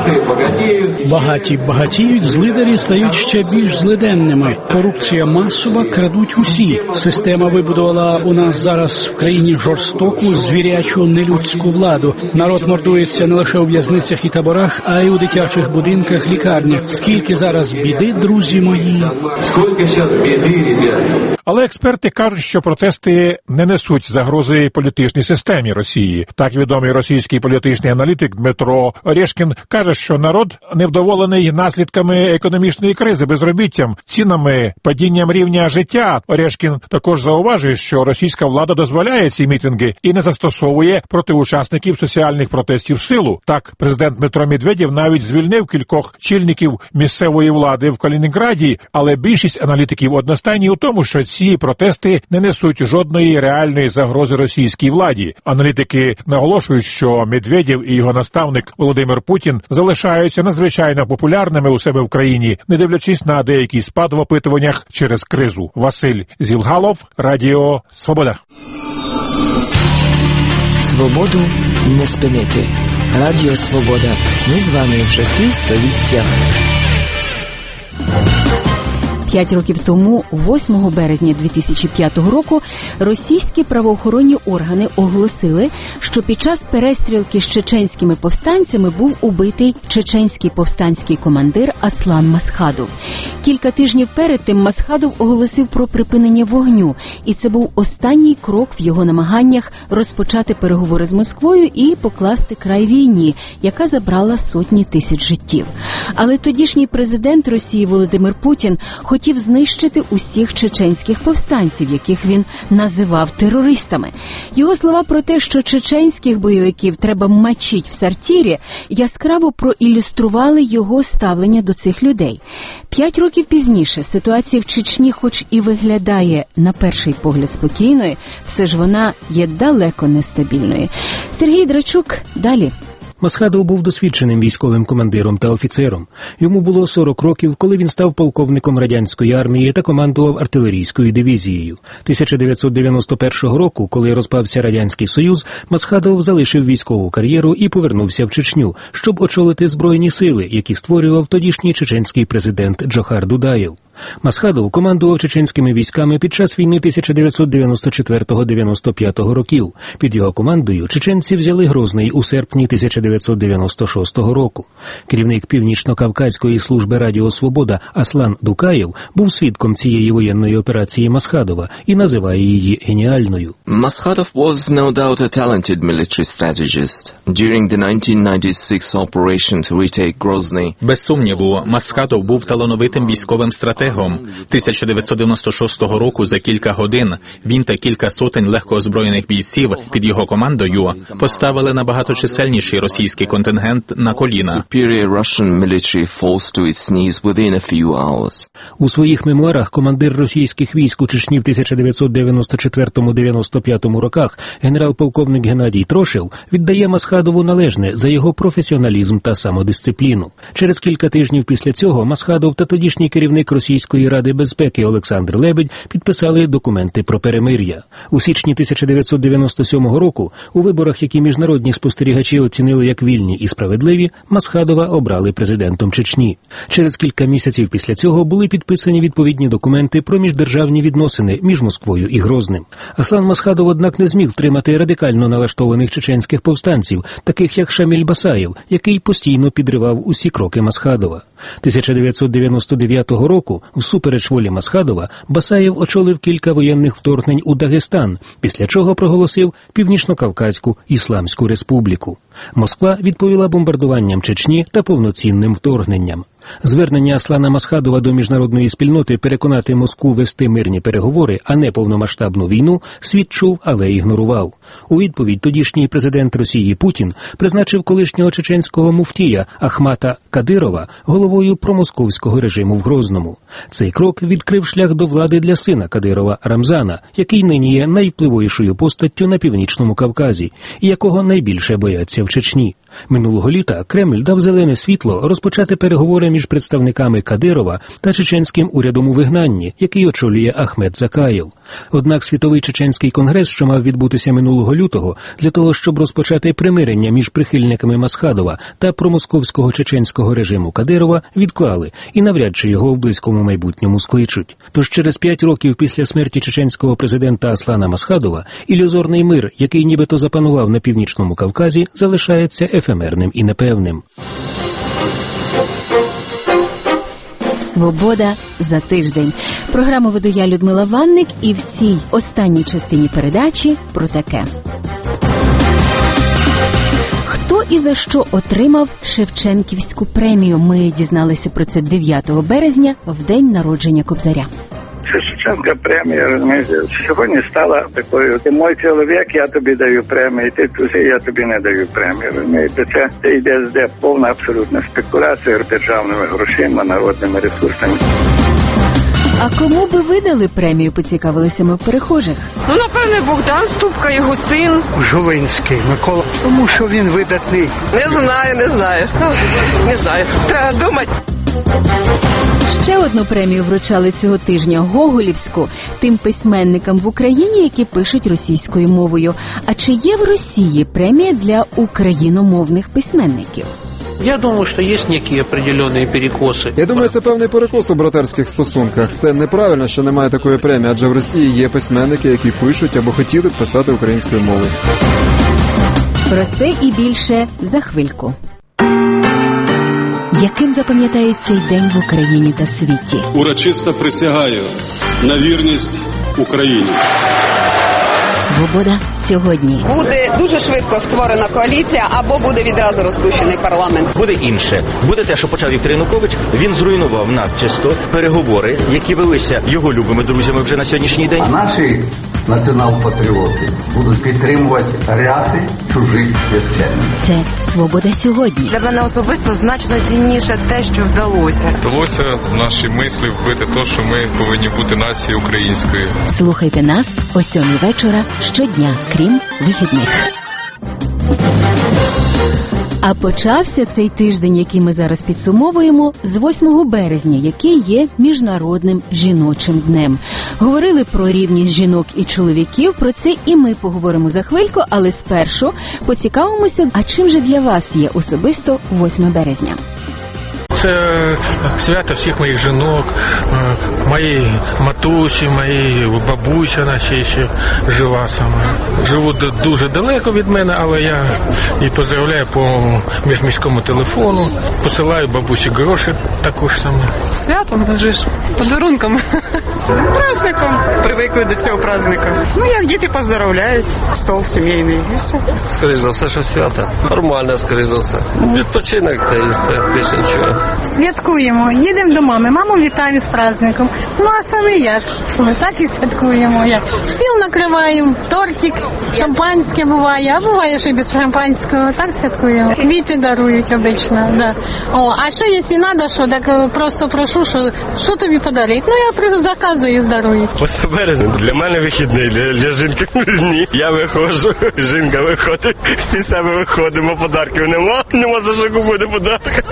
Багаті багатіють, злидарі стають ще більш злиденними. Корупція масова, крадуть усі. Система вибудувала у нас зараз в країні жорстоку, звірячу, нелюдську владу. Народ мордується не лише у в'язницях і таборах, а й у дитячих будинках, лікарнях. Скільки зараз біди, друзі мої. Скільки зараз біди, ребята. Але експерти кажуть, що протести не несуть загрози політичній системі Росії. Так відомий російський політичний аналітик Дмитро Орешкін каже, що народ невдоволений наслідками економічної кризи, безробіттям, цінами, падінням рівня життя. Орешкін також зауважує, що російська влада дозволяє ці мітинги і не застосовує проти учасників соціальних протестів силу. Так, президент Дмитро Медведєв навіть звільнив кількох чільників місцевої влади в Калінінграді, але більшість аналітиків одностайні у тому, що ці протести не несуть жодної реальної загрози російській владі. Аналітики наголошують, що Медведєв і його наставник Володимир Путін залишаються надзвичайно популярними у себе в країні, не дивлячись на деякий спад в опитуваннях через кризу. Василь Зілгалов, Радіо «Свобода». Свободу не спинити. Радіо «Свобода». Ми з вами вже півстоліття. П'ять років тому, восьмого березня дві тисячі п'ятого року, російські правоохоронні органи оголосили, що під час перестрілки з чеченськими повстанцями був убитий чеченський повстанський командир Аслан Масхадов. Кілька тижнів перед тим Масхадов оголосив про припинення вогню, і це був останній крок в його намаганнях розпочати переговори з Москвою і покласти край війні, яка забрала сотні тисяч життів. Але тодішній президент Росії Володимир Путін хотів хотів знищити усіх чеченських повстанців, яких він називав терористами. Його слова про те, що чеченських бойовиків треба мочити в сортирі, яскраво проілюстрували його ставлення до цих людей. П'ять років пізніше ситуація в Чечні, хоч і виглядає на перший погляд спокійною, все ж вона є далеко нестабільною. Сергій Драчук, далі. Масхадов був досвідченим військовим командиром та офіцером. Йому було сорок років, коли він став полковником радянської армії та командував артилерійською дивізією. тисяча дев'ятсот дев'яносто першого року, коли розпався Радянський Союз, Масхадов залишив військову кар'єру і повернувся в Чечню, щоб очолити збройні сили, які створював тодішній чеченський президент Джохар Дудаєв. Масхадов командував чеченськими військами під час війни тисяча дев'ятсот дев'яносто четвертого — дев'яносто п'ятого років. Під його командою чеченці взяли Грозний у серпні тисяча дев'ятсот дев'яносто шостого року. Керівник Північно-Кавказької служби Радіо Свобода Аслан Дукаєв був свідком цієї воєнної операції Масхадова і називає її геніальною. Maskhadov was no doubt a talented military strategist. During the nineteen ninety-six operation to retake Grozny. Без сумніву, Масхадов був талановитим військовим стратегом. тисяча дев'ятсот дев'яносто шостого року за кілька годин він та кілька сотень легкоозброєних бійців під його командою поставили набагато чисельніший російський контингент на коліна. У своїх мемуарах командир російських військ у Чечні в тисяча дев'ятсот дев'яносто четвертому — дев'яносто п'ятому роках генерал-полковник Геннадій Трошев віддає Масхадову належне за його професіоналізм та самодисципліну. Через кілька тижнів після цього Масхадов та тодішній керівник Російської Ради безпеки Олександр Лебедь підписали документи про перемир'я. У січні тисяча дев'ятсот дев'яносто сьомого року у виборах, які міжнародні спостерігачі оцінили як вільні і справедливі, Масхадова обрали президентом Чечні. Через кілька місяців після цього були підписані відповідні документи про міждержавні відносини між Москвою і Грозним. Аслан Масхадов, однак, не зміг втримати радикально налаштованих чеченських повстанців, таких як Шаміль Басаєв, який постійно підривав усі кроки Масхадова. тисяча дев'ятсот дев'яносто дев'ятого року, всупереч волі Масхадова, Басаєв очолив кілька воєнних вторгнень у Дагестан, після чого проголосив Північно-Кавказьку Ісламську республіку. Москва відповіла бомбардуванням Чечні та повноцінним вторгненням. Звернення Аслана Масхадова до міжнародної спільноти переконати Москву вести мирні переговори, а не повномасштабну війну, світ чув, але ігнорував. У відповідь тодішній президент Росії Путін призначив колишнього чеченського муфтія Ахмата Кадирова головою промосковського режиму в Грозному. Цей крок відкрив шлях до влади для сина Кадирова Рамзана, який нині є найвпливовішою постаттю на Північному Кавказі і якого найбільше бояться в Чечні. Минулого літа Кремль дав зелене світло розпочати переговори між представниками Кадирова та чеченським урядом у вигнанні, який очолює Ахмед Закаєв. Однак Світовий чеченський конгрес, що мав відбутися минулого лютого, для того, щоб розпочати примирення між прихильниками Масхадова та промосковського чеченського режиму Кадирова, відклали і навряд чи його в близькому майбутньому скличуть. Тож через п'ять років після смерті чеченського президента Аслана Масхадова ілюзорний мир, який нібито запанував на Північному Кавказі, залишається ефемерним і непевним. «Свобода за тиждень». Програму веду я, Людмила Ванник, і в цій останній частині передачі про таке. Хто і за що отримав Шевченківську премію? Ми дізналися про це дев'ятого березня, в день народження Кобзаря. Шевченка премія, розумієте, сьогодні стала такою: ти мой чоловік, я тобі даю премію, ти чужий, я тобі не даю премію. Розумієте, це, це йде де повна абсолютна спекуляція державними грошима, народними ресурсами. А кому би ви дали премію, поцікавилися ми в перехожих? Ну, напевне, Богдан Ступка, його син. Жулинський Микола, тому що він видатний. Не знаю, не знаю. Не знаю. Треба думати. Ще одну премію вручали цього тижня, Гоголівську, тим письменникам в Україні, які пишуть російською мовою. А чи є в Росії премія для україномовних письменників? Я думаю, що є які определені перекоси. Я думаю, це певний перекос у братерських стосунках. Це неправильно, що немає такої премії, адже в Росії є письменники, які пишуть або хотіли б писати українською мовою. Про це і більше за хвильку. Яким запам'ятають цей день в Україні та світі? Урочисто присягаю на вірність Україні. Свобода сьогодні. Буде дуже швидко створена коаліція або буде відразу розпущений парламент. Буде інше. Буде те, що почав Віктор Янукович. Він зруйнував начисто переговори, які велися його любими друзями вже на сьогоднішній день. А наші націонал-патріоти будуть підтримувати ряси чужих священників. Це «Свобода сьогодні». Для мене особисто значно цінніше те, що вдалося. Вдалося в наші мислі вбити те, що ми повинні бути нацією українською. Слухайте нас о сьомій вечора щодня, крім вихідних. А почався цей тиждень, який ми зараз підсумовуємо, з восьмого березня, який є Міжнародним жіночим днем. Говорили про рівність жінок і чоловіків, про це і ми поговоримо за хвильку, але спершу поцікавимося, а чим же для вас є особисто восьме березня? Це свято всіх моїх жінок, моєї матусі, моєї бабусі, вона ще, ще жива сама. Живуть дуже далеко від мене, але я її поздравляю по міжміському телефону, посилаю бабусі гроші також саме. Святом, вже ж, подарунком, праздником. Привикли до цього праздника. Ну, як діти поздравляють, стол сімейний і все. Скоріше за все, що свято. Нормально, скоріше за все. Відпочинок та і все, більше нічого. Святкуємо, їдемо до мами, маму вітаємо з праздником. Ну, а саме як? Так і святкуємо. Як? Стіл накриваємо, тортик, шампанське буває, а буває, що і без шампанського. Так святкуємо. Квіти дарують обично, да. О, а що, якщо треба, що, так просто прошу, що, що тобі подарити? Ну, я просто заказую, здарують. восьме березня для мене вихідний, для, для жінки ні. Я виходжу, жінка виходить, всі себе виходимо, подарків нема, нема за що купити подарки.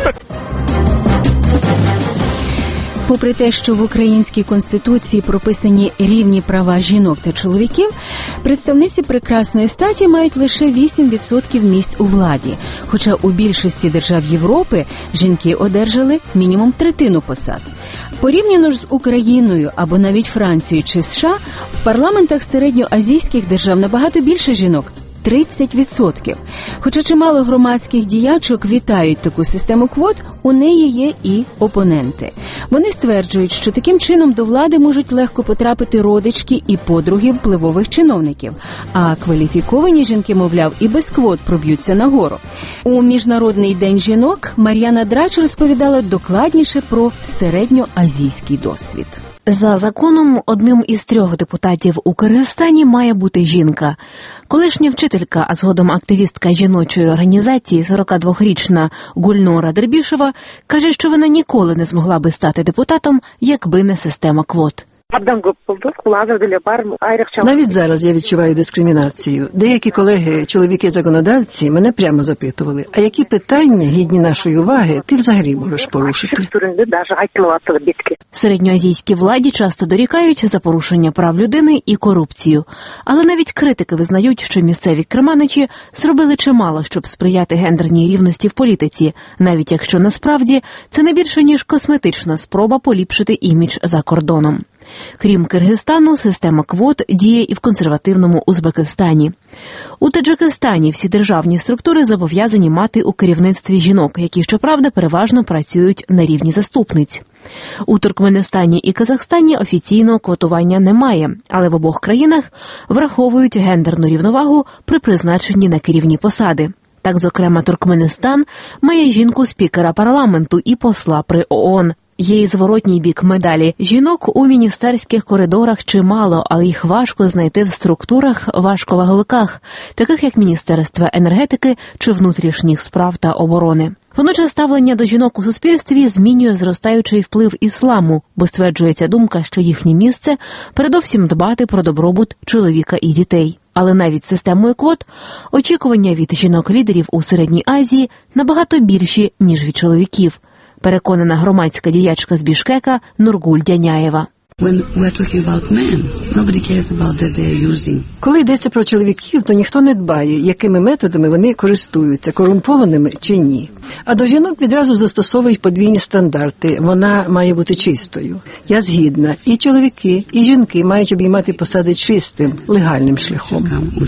Попри те, що в українській конституції прописані рівні права жінок та чоловіків, представниці прекрасної статі мають лише вісім відсотків місць у владі, хоча у більшості держав Європи жінки одержали мінімум третину посад. Порівняно ж з Україною або навіть Францією чи США, в парламентах середньоазійських держав набагато більше жінок – тридцять відсотків. Хоча чимало громадських діячок вітають таку систему квот, у неї є і опоненти. Вони стверджують, що таким чином до влади можуть легко потрапити родички і подруги впливових чиновників. А кваліфіковані жінки, мовляв, і без квот проб'ються нагору. У Міжнародний день жінок Мар'яна Драч розповідала докладніше про середньоазійський досвід. За законом, одним із трьох депутатів у Киргизстані має бути жінка. Колишня вчителька, а згодом активістка жіночої організації, сорокадвохрічна Гульнора Дербішева, каже, що вона ніколи не змогла би стати депутатом, якби не система квот. Навіть зараз я відчуваю дискримінацію. Деякі колеги, чоловіки-законодавці, мене прямо запитували, а які питання, гідні нашої уваги, ти взагалі можеш порушити? Середньоазійській владі часто дорікають за порушення прав людини і корупцію. Але навіть критики визнають, що місцеві керманичі зробили чимало, щоб сприяти гендерній рівності в політиці, навіть якщо насправді це не більше, ніж косметична спроба поліпшити імідж за кордоном. Крім Киргизстану, система квот діє і в консервативному Узбекистані. У Таджикистані всі державні структури зобов'язані мати у керівництві жінок, які, щоправда, переважно працюють на рівні заступниць. У Туркменистані і Казахстані офіційного квотування немає, але в обох країнах враховують гендерну рівновагу при призначенні на керівні посади. Так, зокрема, Туркменистан має жінку-спікера парламенту і посла при ООН. Є і зворотній бік медалі. Жінок у міністерських коридорах чимало, але їх важко знайти в структурах важковаговиках, таких як Міністерство енергетики чи внутрішніх справ та оборони. Водночас ставлення до жінок у суспільстві змінює зростаючий вплив ісламу, бо стверджується думка, що їхнє місце – передовсім дбати про добробут чоловіка і дітей. Але навіть системою квот очікування від жінок-лідерів у Середній Азії набагато більші, ніж від чоловіків, переконана громадська діячка з Бішкека Нургуль Дяняєва. Коли йдеться про чоловіків, то ніхто не дбає, якими методами вони користуються, корумпованими чи ні. А до жінок відразу застосовують подвійні стандарти. Вона має бути чистою. Я згідна. І чоловіки, і жінки мають обіймати посади чистим, легальним шляхом.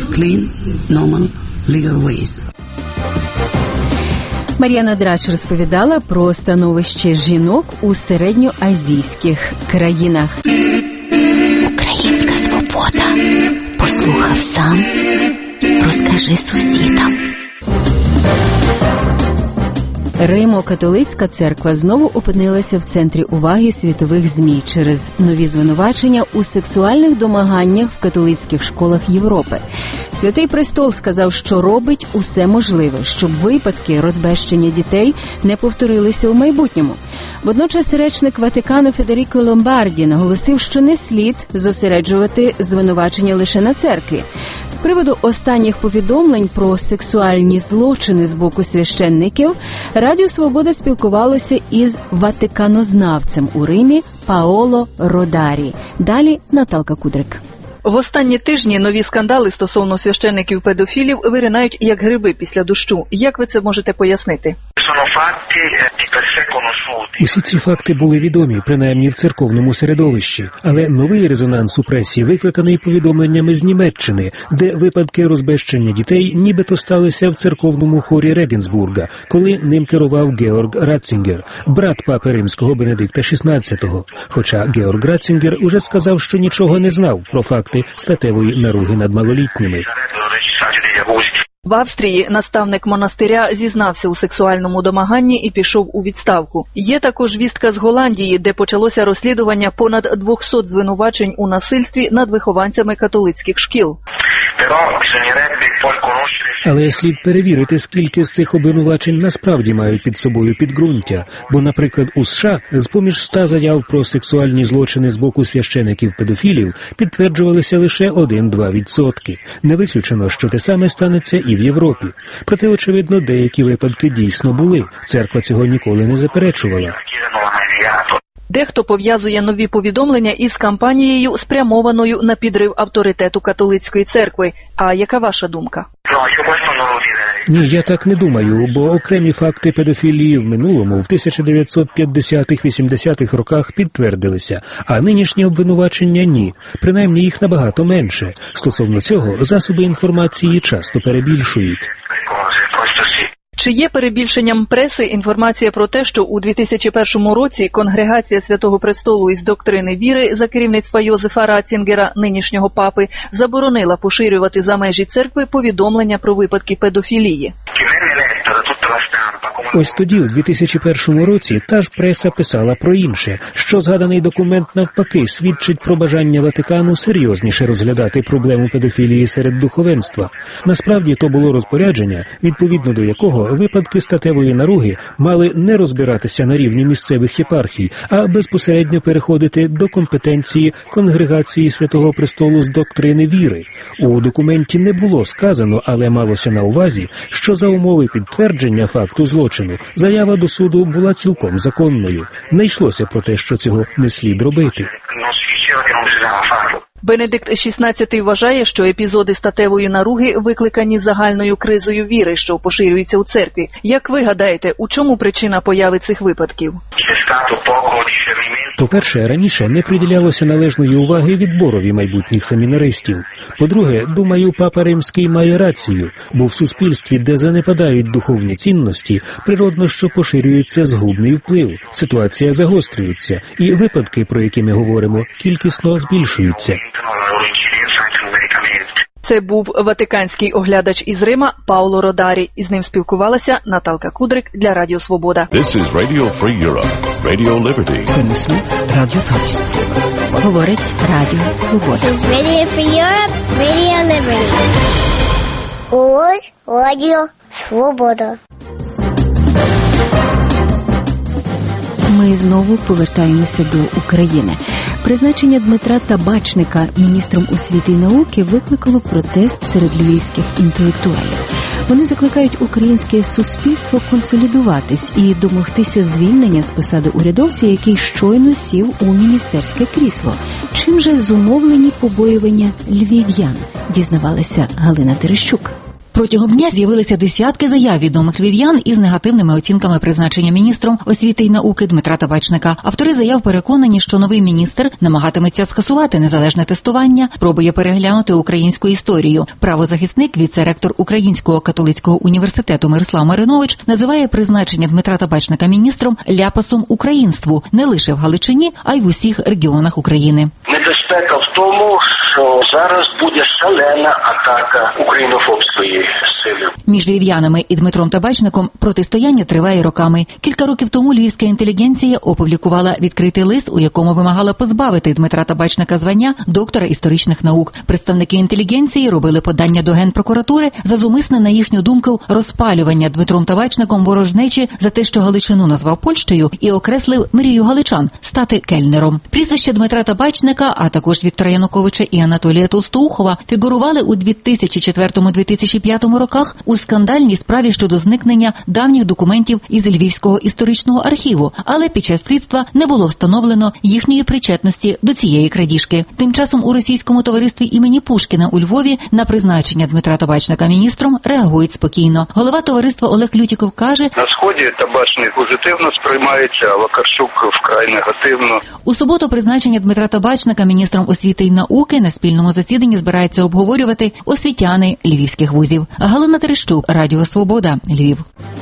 Мар'яна Драч розповідала про становище жінок у середньоазійських країнах. Українська свобода. Послухав сам, розкажи сусідам. Римо-католицька церква знову опинилася в центрі уваги світових ЗМІ через нові звинувачення у сексуальних домаганнях в католицьких школах Європи. Святий Престол сказав, що робить усе можливе, щоб випадки розбещення дітей не повторилися у майбутньому. Водночас речник Ватикану Федеріко Ломбарді наголосив, що не слід зосереджувати звинувачення лише на церкві. З приводу останніх повідомлень про сексуальні злочини з боку священників Радіо Свобода спілкувалося із ватиканознавцем у Римі Паоло Родарі. Далі Наталка Кудрик. В останні тижні нові скандали стосовно священиків-педофілів виринають як гриби після дощу. Як ви це можете пояснити? Усі ці факти були відомі, принаймні в церковному середовищі, але новий резонанс у пресі викликаний повідомленнями з Німеччини, де випадки розбещення дітей нібито сталися в церковному хорі Регенсбурга, коли ним керував Георг Ратцінгер, брат папи римського Бенедикта шістнадцятого. Хоча Георг Ратцінгер уже сказав, що нічого не знав про факти статевої наруги над малолітніми. В Австрії наставник монастиря зізнався у сексуальному домаганні і пішов у відставку. Є також вістка з Голландії, де почалося розслідування понад двохсот звинувачень у насильстві над вихованцями католицьких шкіл. Але слід перевірити, скільки з цих обвинувачень насправді мають під собою підґрунтя. Бо, наприклад, у США з-поміж ста заяв про сексуальні злочини з боку священиків-педофілів підтверджувалися лише один-два відсотки. Не виключено, що те саме станеться і в Європі. Проте, очевидно, деякі випадки дійсно були. Церква цього ніколи не заперечувала. Дехто пов'язує нові повідомлення із кампанією, спрямованою на підрив авторитету католицької церкви. А яка ваша думка? Ні, я так не думаю, бо окремі факти педофілії в минулому, в тисяча дев'ятсот п'ятдесятих-вісімдесятих роках підтвердилися, а нинішні обвинувачення – ні. Принаймні їх набагато менше. Стосовно цього, засоби інформації часто перебільшують. Чи є перебільшенням преси інформація про те, що у дві тисячі першому році Конгрегація Святого Престолу із доктрини віри за керівництва Йозефа Ратцінгера, нинішнього папи, заборонила поширювати за межі церкви повідомлення про випадки педофілії? Ось тоді, у дві тисячі першому році, та ж преса писала про інше, що згаданий документ навпаки свідчить про бажання Ватикану серйозніше розглядати проблему педофілії серед духовенства. Насправді, то було розпорядження, відповідно до якого випадки статевої наруги мали не розбиратися на рівні місцевих єпархій, а безпосередньо переходити до компетенції Конгрегації Святого Престолу з доктрини віри. У документі не було сказано, але малося на увазі, що за умови підтвердження факту злочину заява до суду була цілком законною. Не йшлося про те, що цього не слід робити. Бенедикт шістнадцятий вважає, що епізоди статевої наруги викликані загальною кризою віри, що поширюється у церкві. Як ви гадаєте, у чому причина появи цих випадків? По-перше, раніше не приділялося належної уваги відборові майбутніх семінаристів. По-друге, думаю, папа Римський має рацію, бо в суспільстві, де занепадають духовні цінності, природно, що поширюється згубний вплив. Ситуація загострюється, і випадки, про які ми говоримо, кількісно збільшуються. Це був ватиканський оглядач із Рима Паоло Родарі. Із ним спілкувалася Наталка Кудрик для Радіо Свобода. This is Radio Free Europe, Radio Liberty. Принесуть Радіо Топс. Говорить Радіо Свобода. This is Radio Free Europe, Radio Liberty. Говорить Радіо Свобода. Ми знову повертаємося до України. Призначення Дмитра Табачника міністром освіти і науки викликало протест серед львівських інтелектуалів. Вони закликають українське суспільство консолідуватись і домогтися звільнення з посади урядовця, який щойно сів у міністерське крісло. Чим же зумовлені побоювання львів'ян, дізнавалася Галина Терещук. Протягом дня з'явилися десятки заяв відомих львів'ян із негативними оцінками призначення міністром освіти й науки Дмитра Табачника. Автори заяв переконані, що новий міністр намагатиметься скасувати незалежне тестування, пробує переглянути українську історію. Правозахисник, віце-ректор Українського католицького університету Мирослав Маринович називає призначення Дмитра Табачника міністром ляпасом українству не лише в Галичині, а й в усіх регіонах України. Небезпека в тому, що зараз буде шалена атака українофобської сили. Між львів'янами і Дмитром Табачником протистояння триває роками. Кілька років тому львівська інтелігенція опублікувала відкритий лист, у якому вимагала позбавити Дмитра Табачника звання доктора історичних наук. Представники інтелігенції робили подання до Генпрокуратури за зумисне, на їхню думку, розпалювання Дмитром Табачником ворожнечі за те, що Галичину назвав Польщею і окреслив мрію галичан – стати кельнером. Прізвище Дмитра Табачника, а також Віктора Януковича і Анатолія Толстоухова фігурували у дві тисячі четвертому - дві тисячі п'ятому роках у скандальній справі щодо зникнення давніх документів із Львівського історичного архіву, але під час слідства не було встановлено їхньої причетності до цієї крадіжки. Тим часом у російському товаристві імені Пушкіна у Львові на призначення Дмитра Табачника міністром реагують спокійно. Голова товариства Олег Лютіков каже: на Сході Табачник позитивно сприймається, а Вакарчук вкрай негативно. У суботу призначення Дмитра Табачника міністром освіти і науки на спільному засіданні збираються обговорювати освітяни львівських вузів. Галина Терещук, Радіо Свобода, Львів.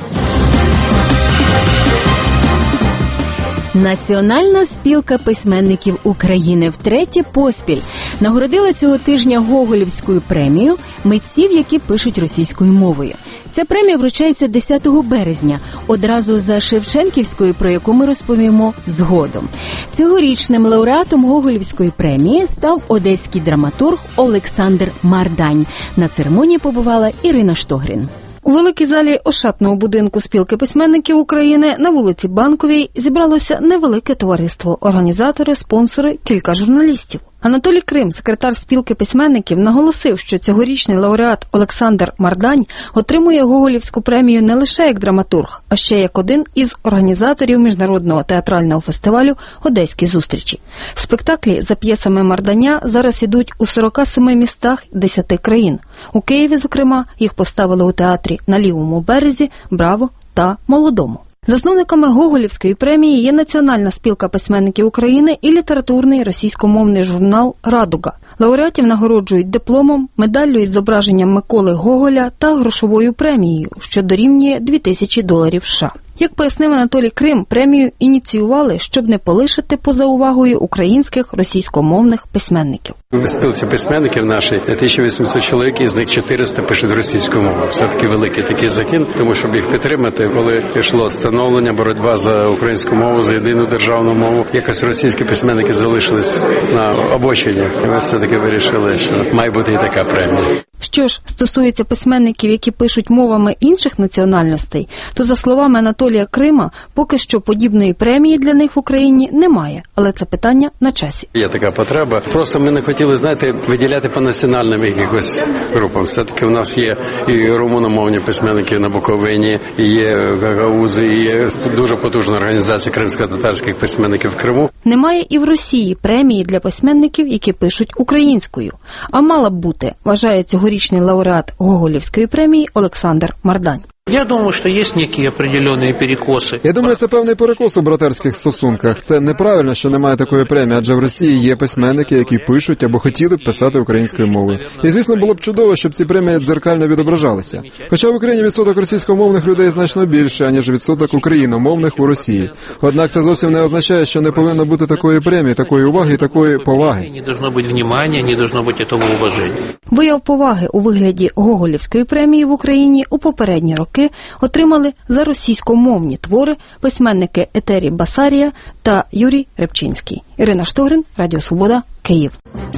Національна спілка письменників України втретє поспіль нагородила цього тижня Гоголівською премією митців, які пишуть російською мовою. Ця премія вручається десятого березня, одразу за Шевченківською, про яку ми розповімо згодом. Цьогорічним лауреатом Гоголівської премії став одеський драматург Олександр Мардань. На церемонії побувала Ірина Штогрін. У великій залі Ошатного будинку спілки письменників України на вулиці Банковій зібралося невелике товариство, організатори, спонсори, кілька журналістів. Анатолій Крим, секретар спілки письменників, наголосив, що цьогорічний лауреат Олександр Мардань отримує Гоголівську премію не лише як драматург, а ще як один із організаторів міжнародного театрального фестивалю «Одеські зустрічі». Спектаклі за п'єсами Марданя зараз ідуть у сорока семи містах десяти країн. У Києві, зокрема, їх поставили у театрі на Лівому березі, Браво та Молодому. Засновниками Гоголівської премії є Національна спілка письменників України і літературний російськомовний журнал «Радуга». Лауреатів нагороджують дипломом, медаллю із зображенням Миколи Гоголя та грошовою премією, що дорівнює дві тисячі доларів США. Як пояснив Анатолій Крим, премію ініціювали, щоб не полишити поза увагою українських російськомовних письменників. В спілці письменників нашій тисяча вісімсот чоловік, із них чотириста пишуть російською мовою. Все-таки великий такий закин, тому щоб їх підтримати, коли йшло становлення, боротьба за українську мову, за єдину державну мову, якось російські письменники залишились на обочині. І ми все-таки вирішили, що має бути і така премія. Що ж стосується письменників, які пишуть мовами інших національностей, то, за словами Анатолія Крима, поки що подібної премії для них в Україні немає. Але це питання на часі. Є така потреба. Просто ми не хотіли, знаєте, виділяти по національним якихось групам. Все-таки у нас є і румуномовні письменники на Буковині, і є гагаузи, і є дуже потужна організація кримсько-татарських письменників в Криму. Немає і в Росії премії для письменників, які пишуть українською. А мала б бути, вважає цьогорічний лауреат Гоголівської премії Олександр Мардань. Я думаю, що є які определені перекоси. Я думаю, це певний перекос у братерських стосунках. Це неправильно, що немає такої премії, адже в Росії є письменники, які пишуть або хотіли б писати українською мовою. І, звісно, було б чудово, щоб ці премії дзеркально відображалися. Хоча в Україні відсоток російськомовних людей значно більше, аніж відсоток україномовних у Росії. Однак це зовсім не означає, що не повинно бути такої премії, такої уваги і такої поваги. Не должно бути внимання, не должно бути того уваження. Вияв поваги у вигляді Гоголівської премії в Україні у попередні роки отримали за російськомовні твори письменники Етері Басарія та Юрій Рибчинський. Ірина Штогрин, Радіо Свобода, Київ.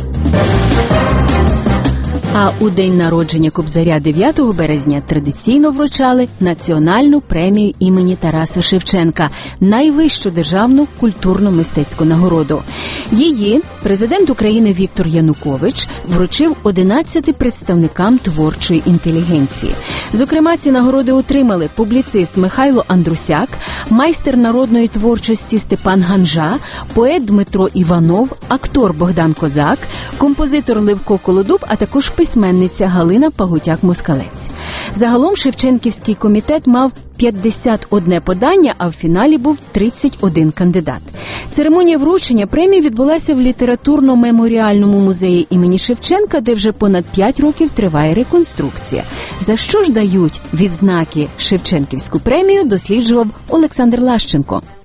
А у день народження Кобзаря дев'ятого березня традиційно вручали національну премію імені Тараса Шевченка – найвищу державну культурно-мистецьку нагороду. Її президент України Віктор Янукович вручив одинадцяти представникам творчої інтелігенції. Зокрема, ці нагороди отримали публіцист Михайло Андрусяк, майстер народної творчості Степан Ганжа, поет Дмитро Іванов, актор Богдан Козак, композитор Левко Колодуб, а також письменниця Галина Пагутяк-Москалець. Загалом Шевченківський комітет мав п'ятдесят одне подання, а в фіналі був тридцять один кандидат. Церемонія вручення премії відбулася в літературно-меморіальному музеї імені Шевченка, де вже понад п'ять років триває реконструкція. За що ж дають відзнаки Шевченківську премію, досліджував Олександр Лащенко.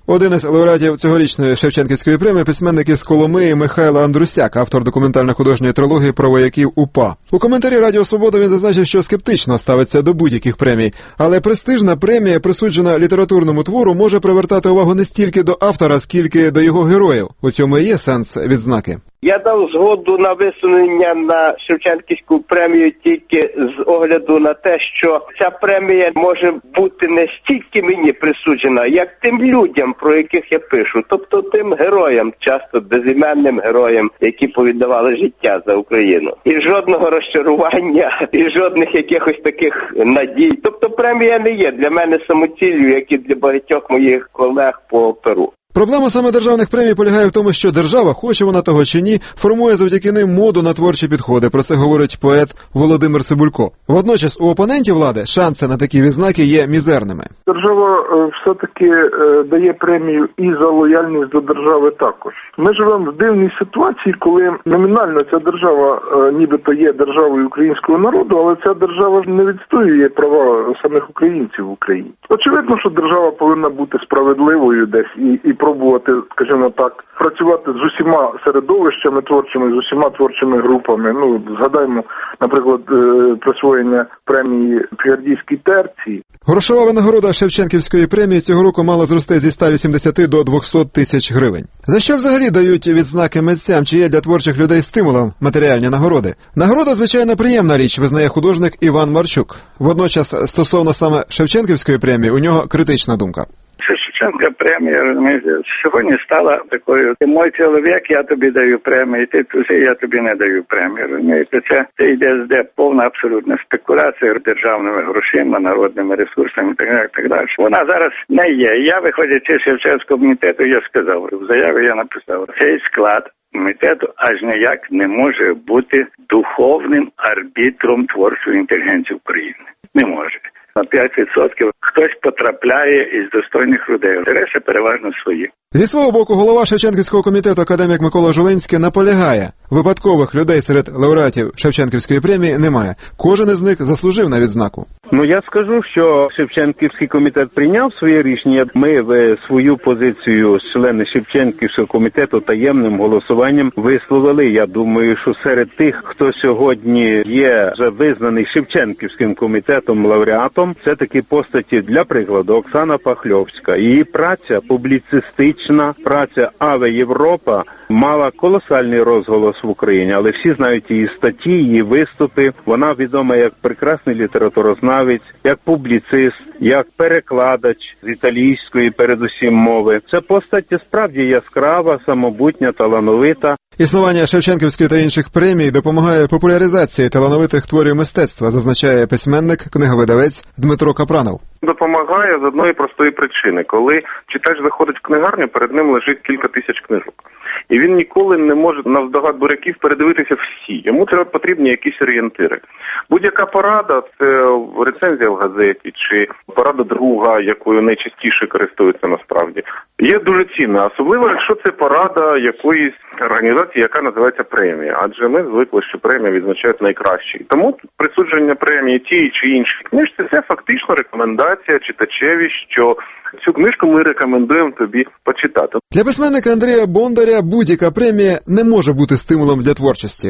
Один із лауреатів цьогорічної Шевченківської премії – письменник із Коломиї Михайло Андрусяк, автор документально-художньої трилогії про вояків УПА. У коментарі Радіо Свобода він зазначив, що скептично ставиться до будь-яких премій, але престижна премія, присуджена літературному твору, може привертати увагу не стільки до автора, скільки до його героїв. У цьому і є сенс відзнаки. Я дав згоду на висунення на Шевченківську премію тільки з огляду на те, що ця премія може бути не стільки мені присуджена, як тим людям, про яких я пишу, тобто тим героям, часто безіменним героям, які повіддавали життя за Україну. І жодного розчарування, і жодних якихось таких надій. Тобто премія не є для мене самоціллю, як і для багатьох моїх колег по перу. Проблема саме державних премій полягає в тому, що держава, хоче вона того чи ні, формує завдяки ним моду на творчі підходи. Про це говорить поет Володимир Цибулько. Водночас у опонентів влади шанси на такі відзнаки є мізерними. Держава все-таки дає премію і за лояльність до держави також. Ми живемо в дивній ситуації, коли номінально ця держава нібито є державою українського народу, але ця держава не відстоює права самих українців в Україні. Очевидно, що держава повинна бути справедливою десь і, і пробувати, скажімо так, працювати з усіма середовищами творчими, з усіма творчими групами. Ну, згадаємо, наприклад, присвоєння премії Пігардійській терції. Грошова винагорода Шевченківської премії цього року мала зрости зі ста вісімдесяти до двохсот тисяч гривень. За що взагалі дають відзнаки митцям, чи є для творчих людей стимулом матеріальні нагороди? Нагорода, звичайно, приємна річ, визнає художник Іван Марчук. Водночас, стосовно саме Шевченківської премії, у нього критична думка. Шевченка премія, розумієте, сьогодні стала такою: ти мой чоловік, я тобі даю премію, ти тузи, я тобі не даю премію. Розумієте, це, це йде де повна абсолютна спекуляція державними грошима, народними ресурсами і так далі, так далі. Вона зараз не є. Я, виходячи з Шевченського комітету, я сказав, в заяві я написав, цей склад комітету аж ніяк не може бути духовним арбітром творчої інтелігенції України. Не може. На п'ять відсотків хтось потрапляє із достойних людей. Інтереси переважно свої. Зі свого боку, голова Шевченківського комітету академік Микола Жулинський наполягає: випадкових людей серед лауреатів Шевченківської премії немає. Кожен із них заслужив на відзнаку. Ну, я скажу, що Шевченківський комітет прийняв своє рішення. Ми в свою позицію члени Шевченківського комітету таємним голосуванням висловили. Я думаю, що серед тих, хто сьогодні є вже визнаний Шевченківським комітетом лауреатом, це такі постаті, для прикладу, Оксана Пахльовська. Її праця, публіцистична праця «Аве Європа», мала колосальний розголос в Україні, але всі знають її статті, її виступи. Вона відома як прекрасний літературознавець, як публіцист, як перекладач з італійської, передусім, мови. Це постать справді яскрава, самобутня, талановита. Існування Шевченківської та інших премій допомагає популяризації талановитих творів мистецтва, зазначає письменник, книговидавець Дмитро Капранов. Допомагає з одної простої причини. Коли читач заходить в книгарню, перед ним лежить кілька тисяч книжок. І він ніколи не може навздогад буряків передивитися всі. Йому треба потрібні якісь орієнтири. Будь-яка порада – це рецензія в газеті, чи порада друга, якою найчастіше користуються насправді, є дуже цінна. Особливо, якщо це порада якоїсь організації, яка називається премія. Адже ми звикли, що премія відзначають найкращі. Тому присудження премії тій чи іншій книжці – це фактично рекомендація читачеві, що цю книжку ми рекомендуємо тобі почитати. Для письменника Андрія Бондаря будь-яка премія не може бути стимулом для творчості.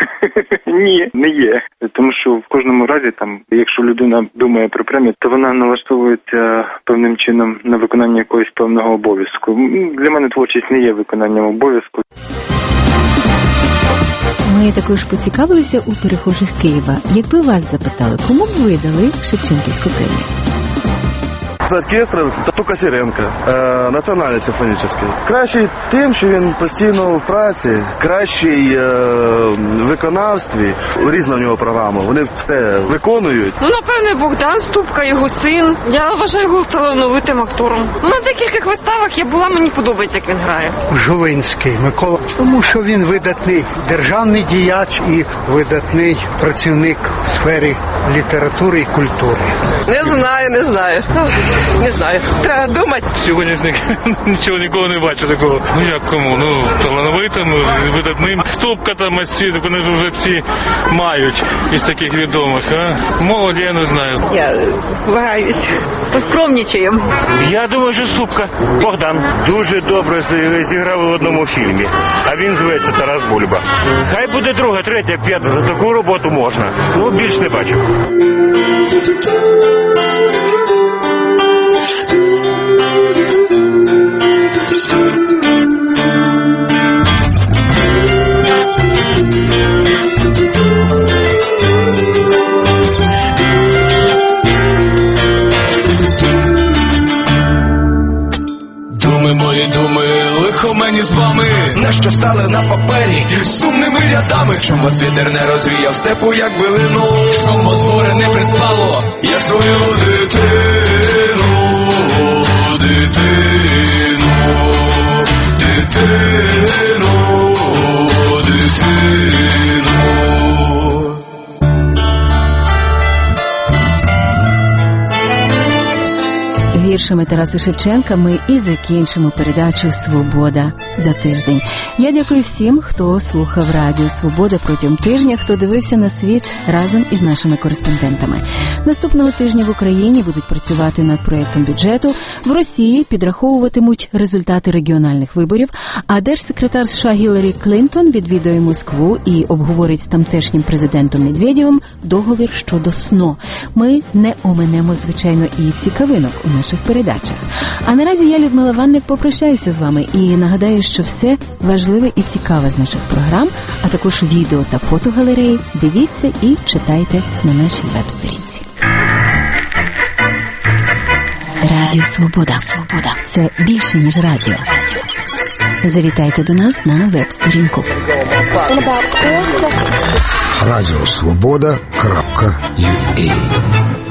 Ні, не є. Тому що в кожному разі, там, якщо людина думає про премію, то вона налаштовується певним чином на виконання якогось певного обов'язку. Для мене творчість не є виконанням обов'язку. Ми також поцікавилися у перехожих Києва. Якби вас запитали, кому б ви дали Шевченківську премію? Це оркестр Тату Сіренка, е, національний симфонічний. Кращий тим, що він постійно в праці, кращий е, в виконавстві, різна в нього програма, вони все виконують. Ну, напевне, Богдан Ступка, його син. Я вважаю його талановитим актором. Ну, на декількох виставах я була, мені подобається, як він грає. Жулинський Микола, тому що він видатний державний діяч і видатний працівник в сфері літератури і культури. Не знаю, не знаю. Не знаю. треба думати. Сьогоднішніх нічого ніколи не бачу такого. Ну як кому? Ну, талановитим, видатним. Ступка там, ось ці, вони вже всі мають із таких відомих, а? Молоді, я не знаю. Я вагаюсь. Поскромнічаємо. Я думаю, що Ступка. Богдан дуже добре зіграв в одному фільмі, а він зветься Тарас Бульба. Хай буде друга, третя, п'ята, за таку роботу можна. Ну, більш не бачу. Думи мої, думи, лихо мені з вами, на що стали на папері сумними рядами. Чом вас вітер не розвіяв степу, як билину, чом вас горе не приспало, як свою дитину, дитину, дитину, дитину. Віршами Тараса Шевченка ми і закінчимо передачу «Свобода» за тиждень. Я дякую всім, хто слухав Радіо Свобода протягом тижня, хто дивився на світ разом із нашими кореспондентами. Наступного тижня в Україні будуть працювати над проєктом бюджету, в Росії підраховуватимуть результати регіональних виборів, а держсекретар США Гіларі Клінтон відвідує Москву і обговорить з тамтешнім президентом Медведєвим договір щодо СНО. Ми не оминемо, звичайно, і цікавинок у наших передачах. А наразі я, Людмила Ванник, попрощаюся з вами і нагадаю, що все важливе і цікаве з наших програм, а також відео та фотогалереї дивіться і читайте на нашій веб-сторінці. Радіо Свобода. Свобода. Це більше, ніж радіо. Завітайте до нас на веб-сторінку. радіо свобода крапка ю а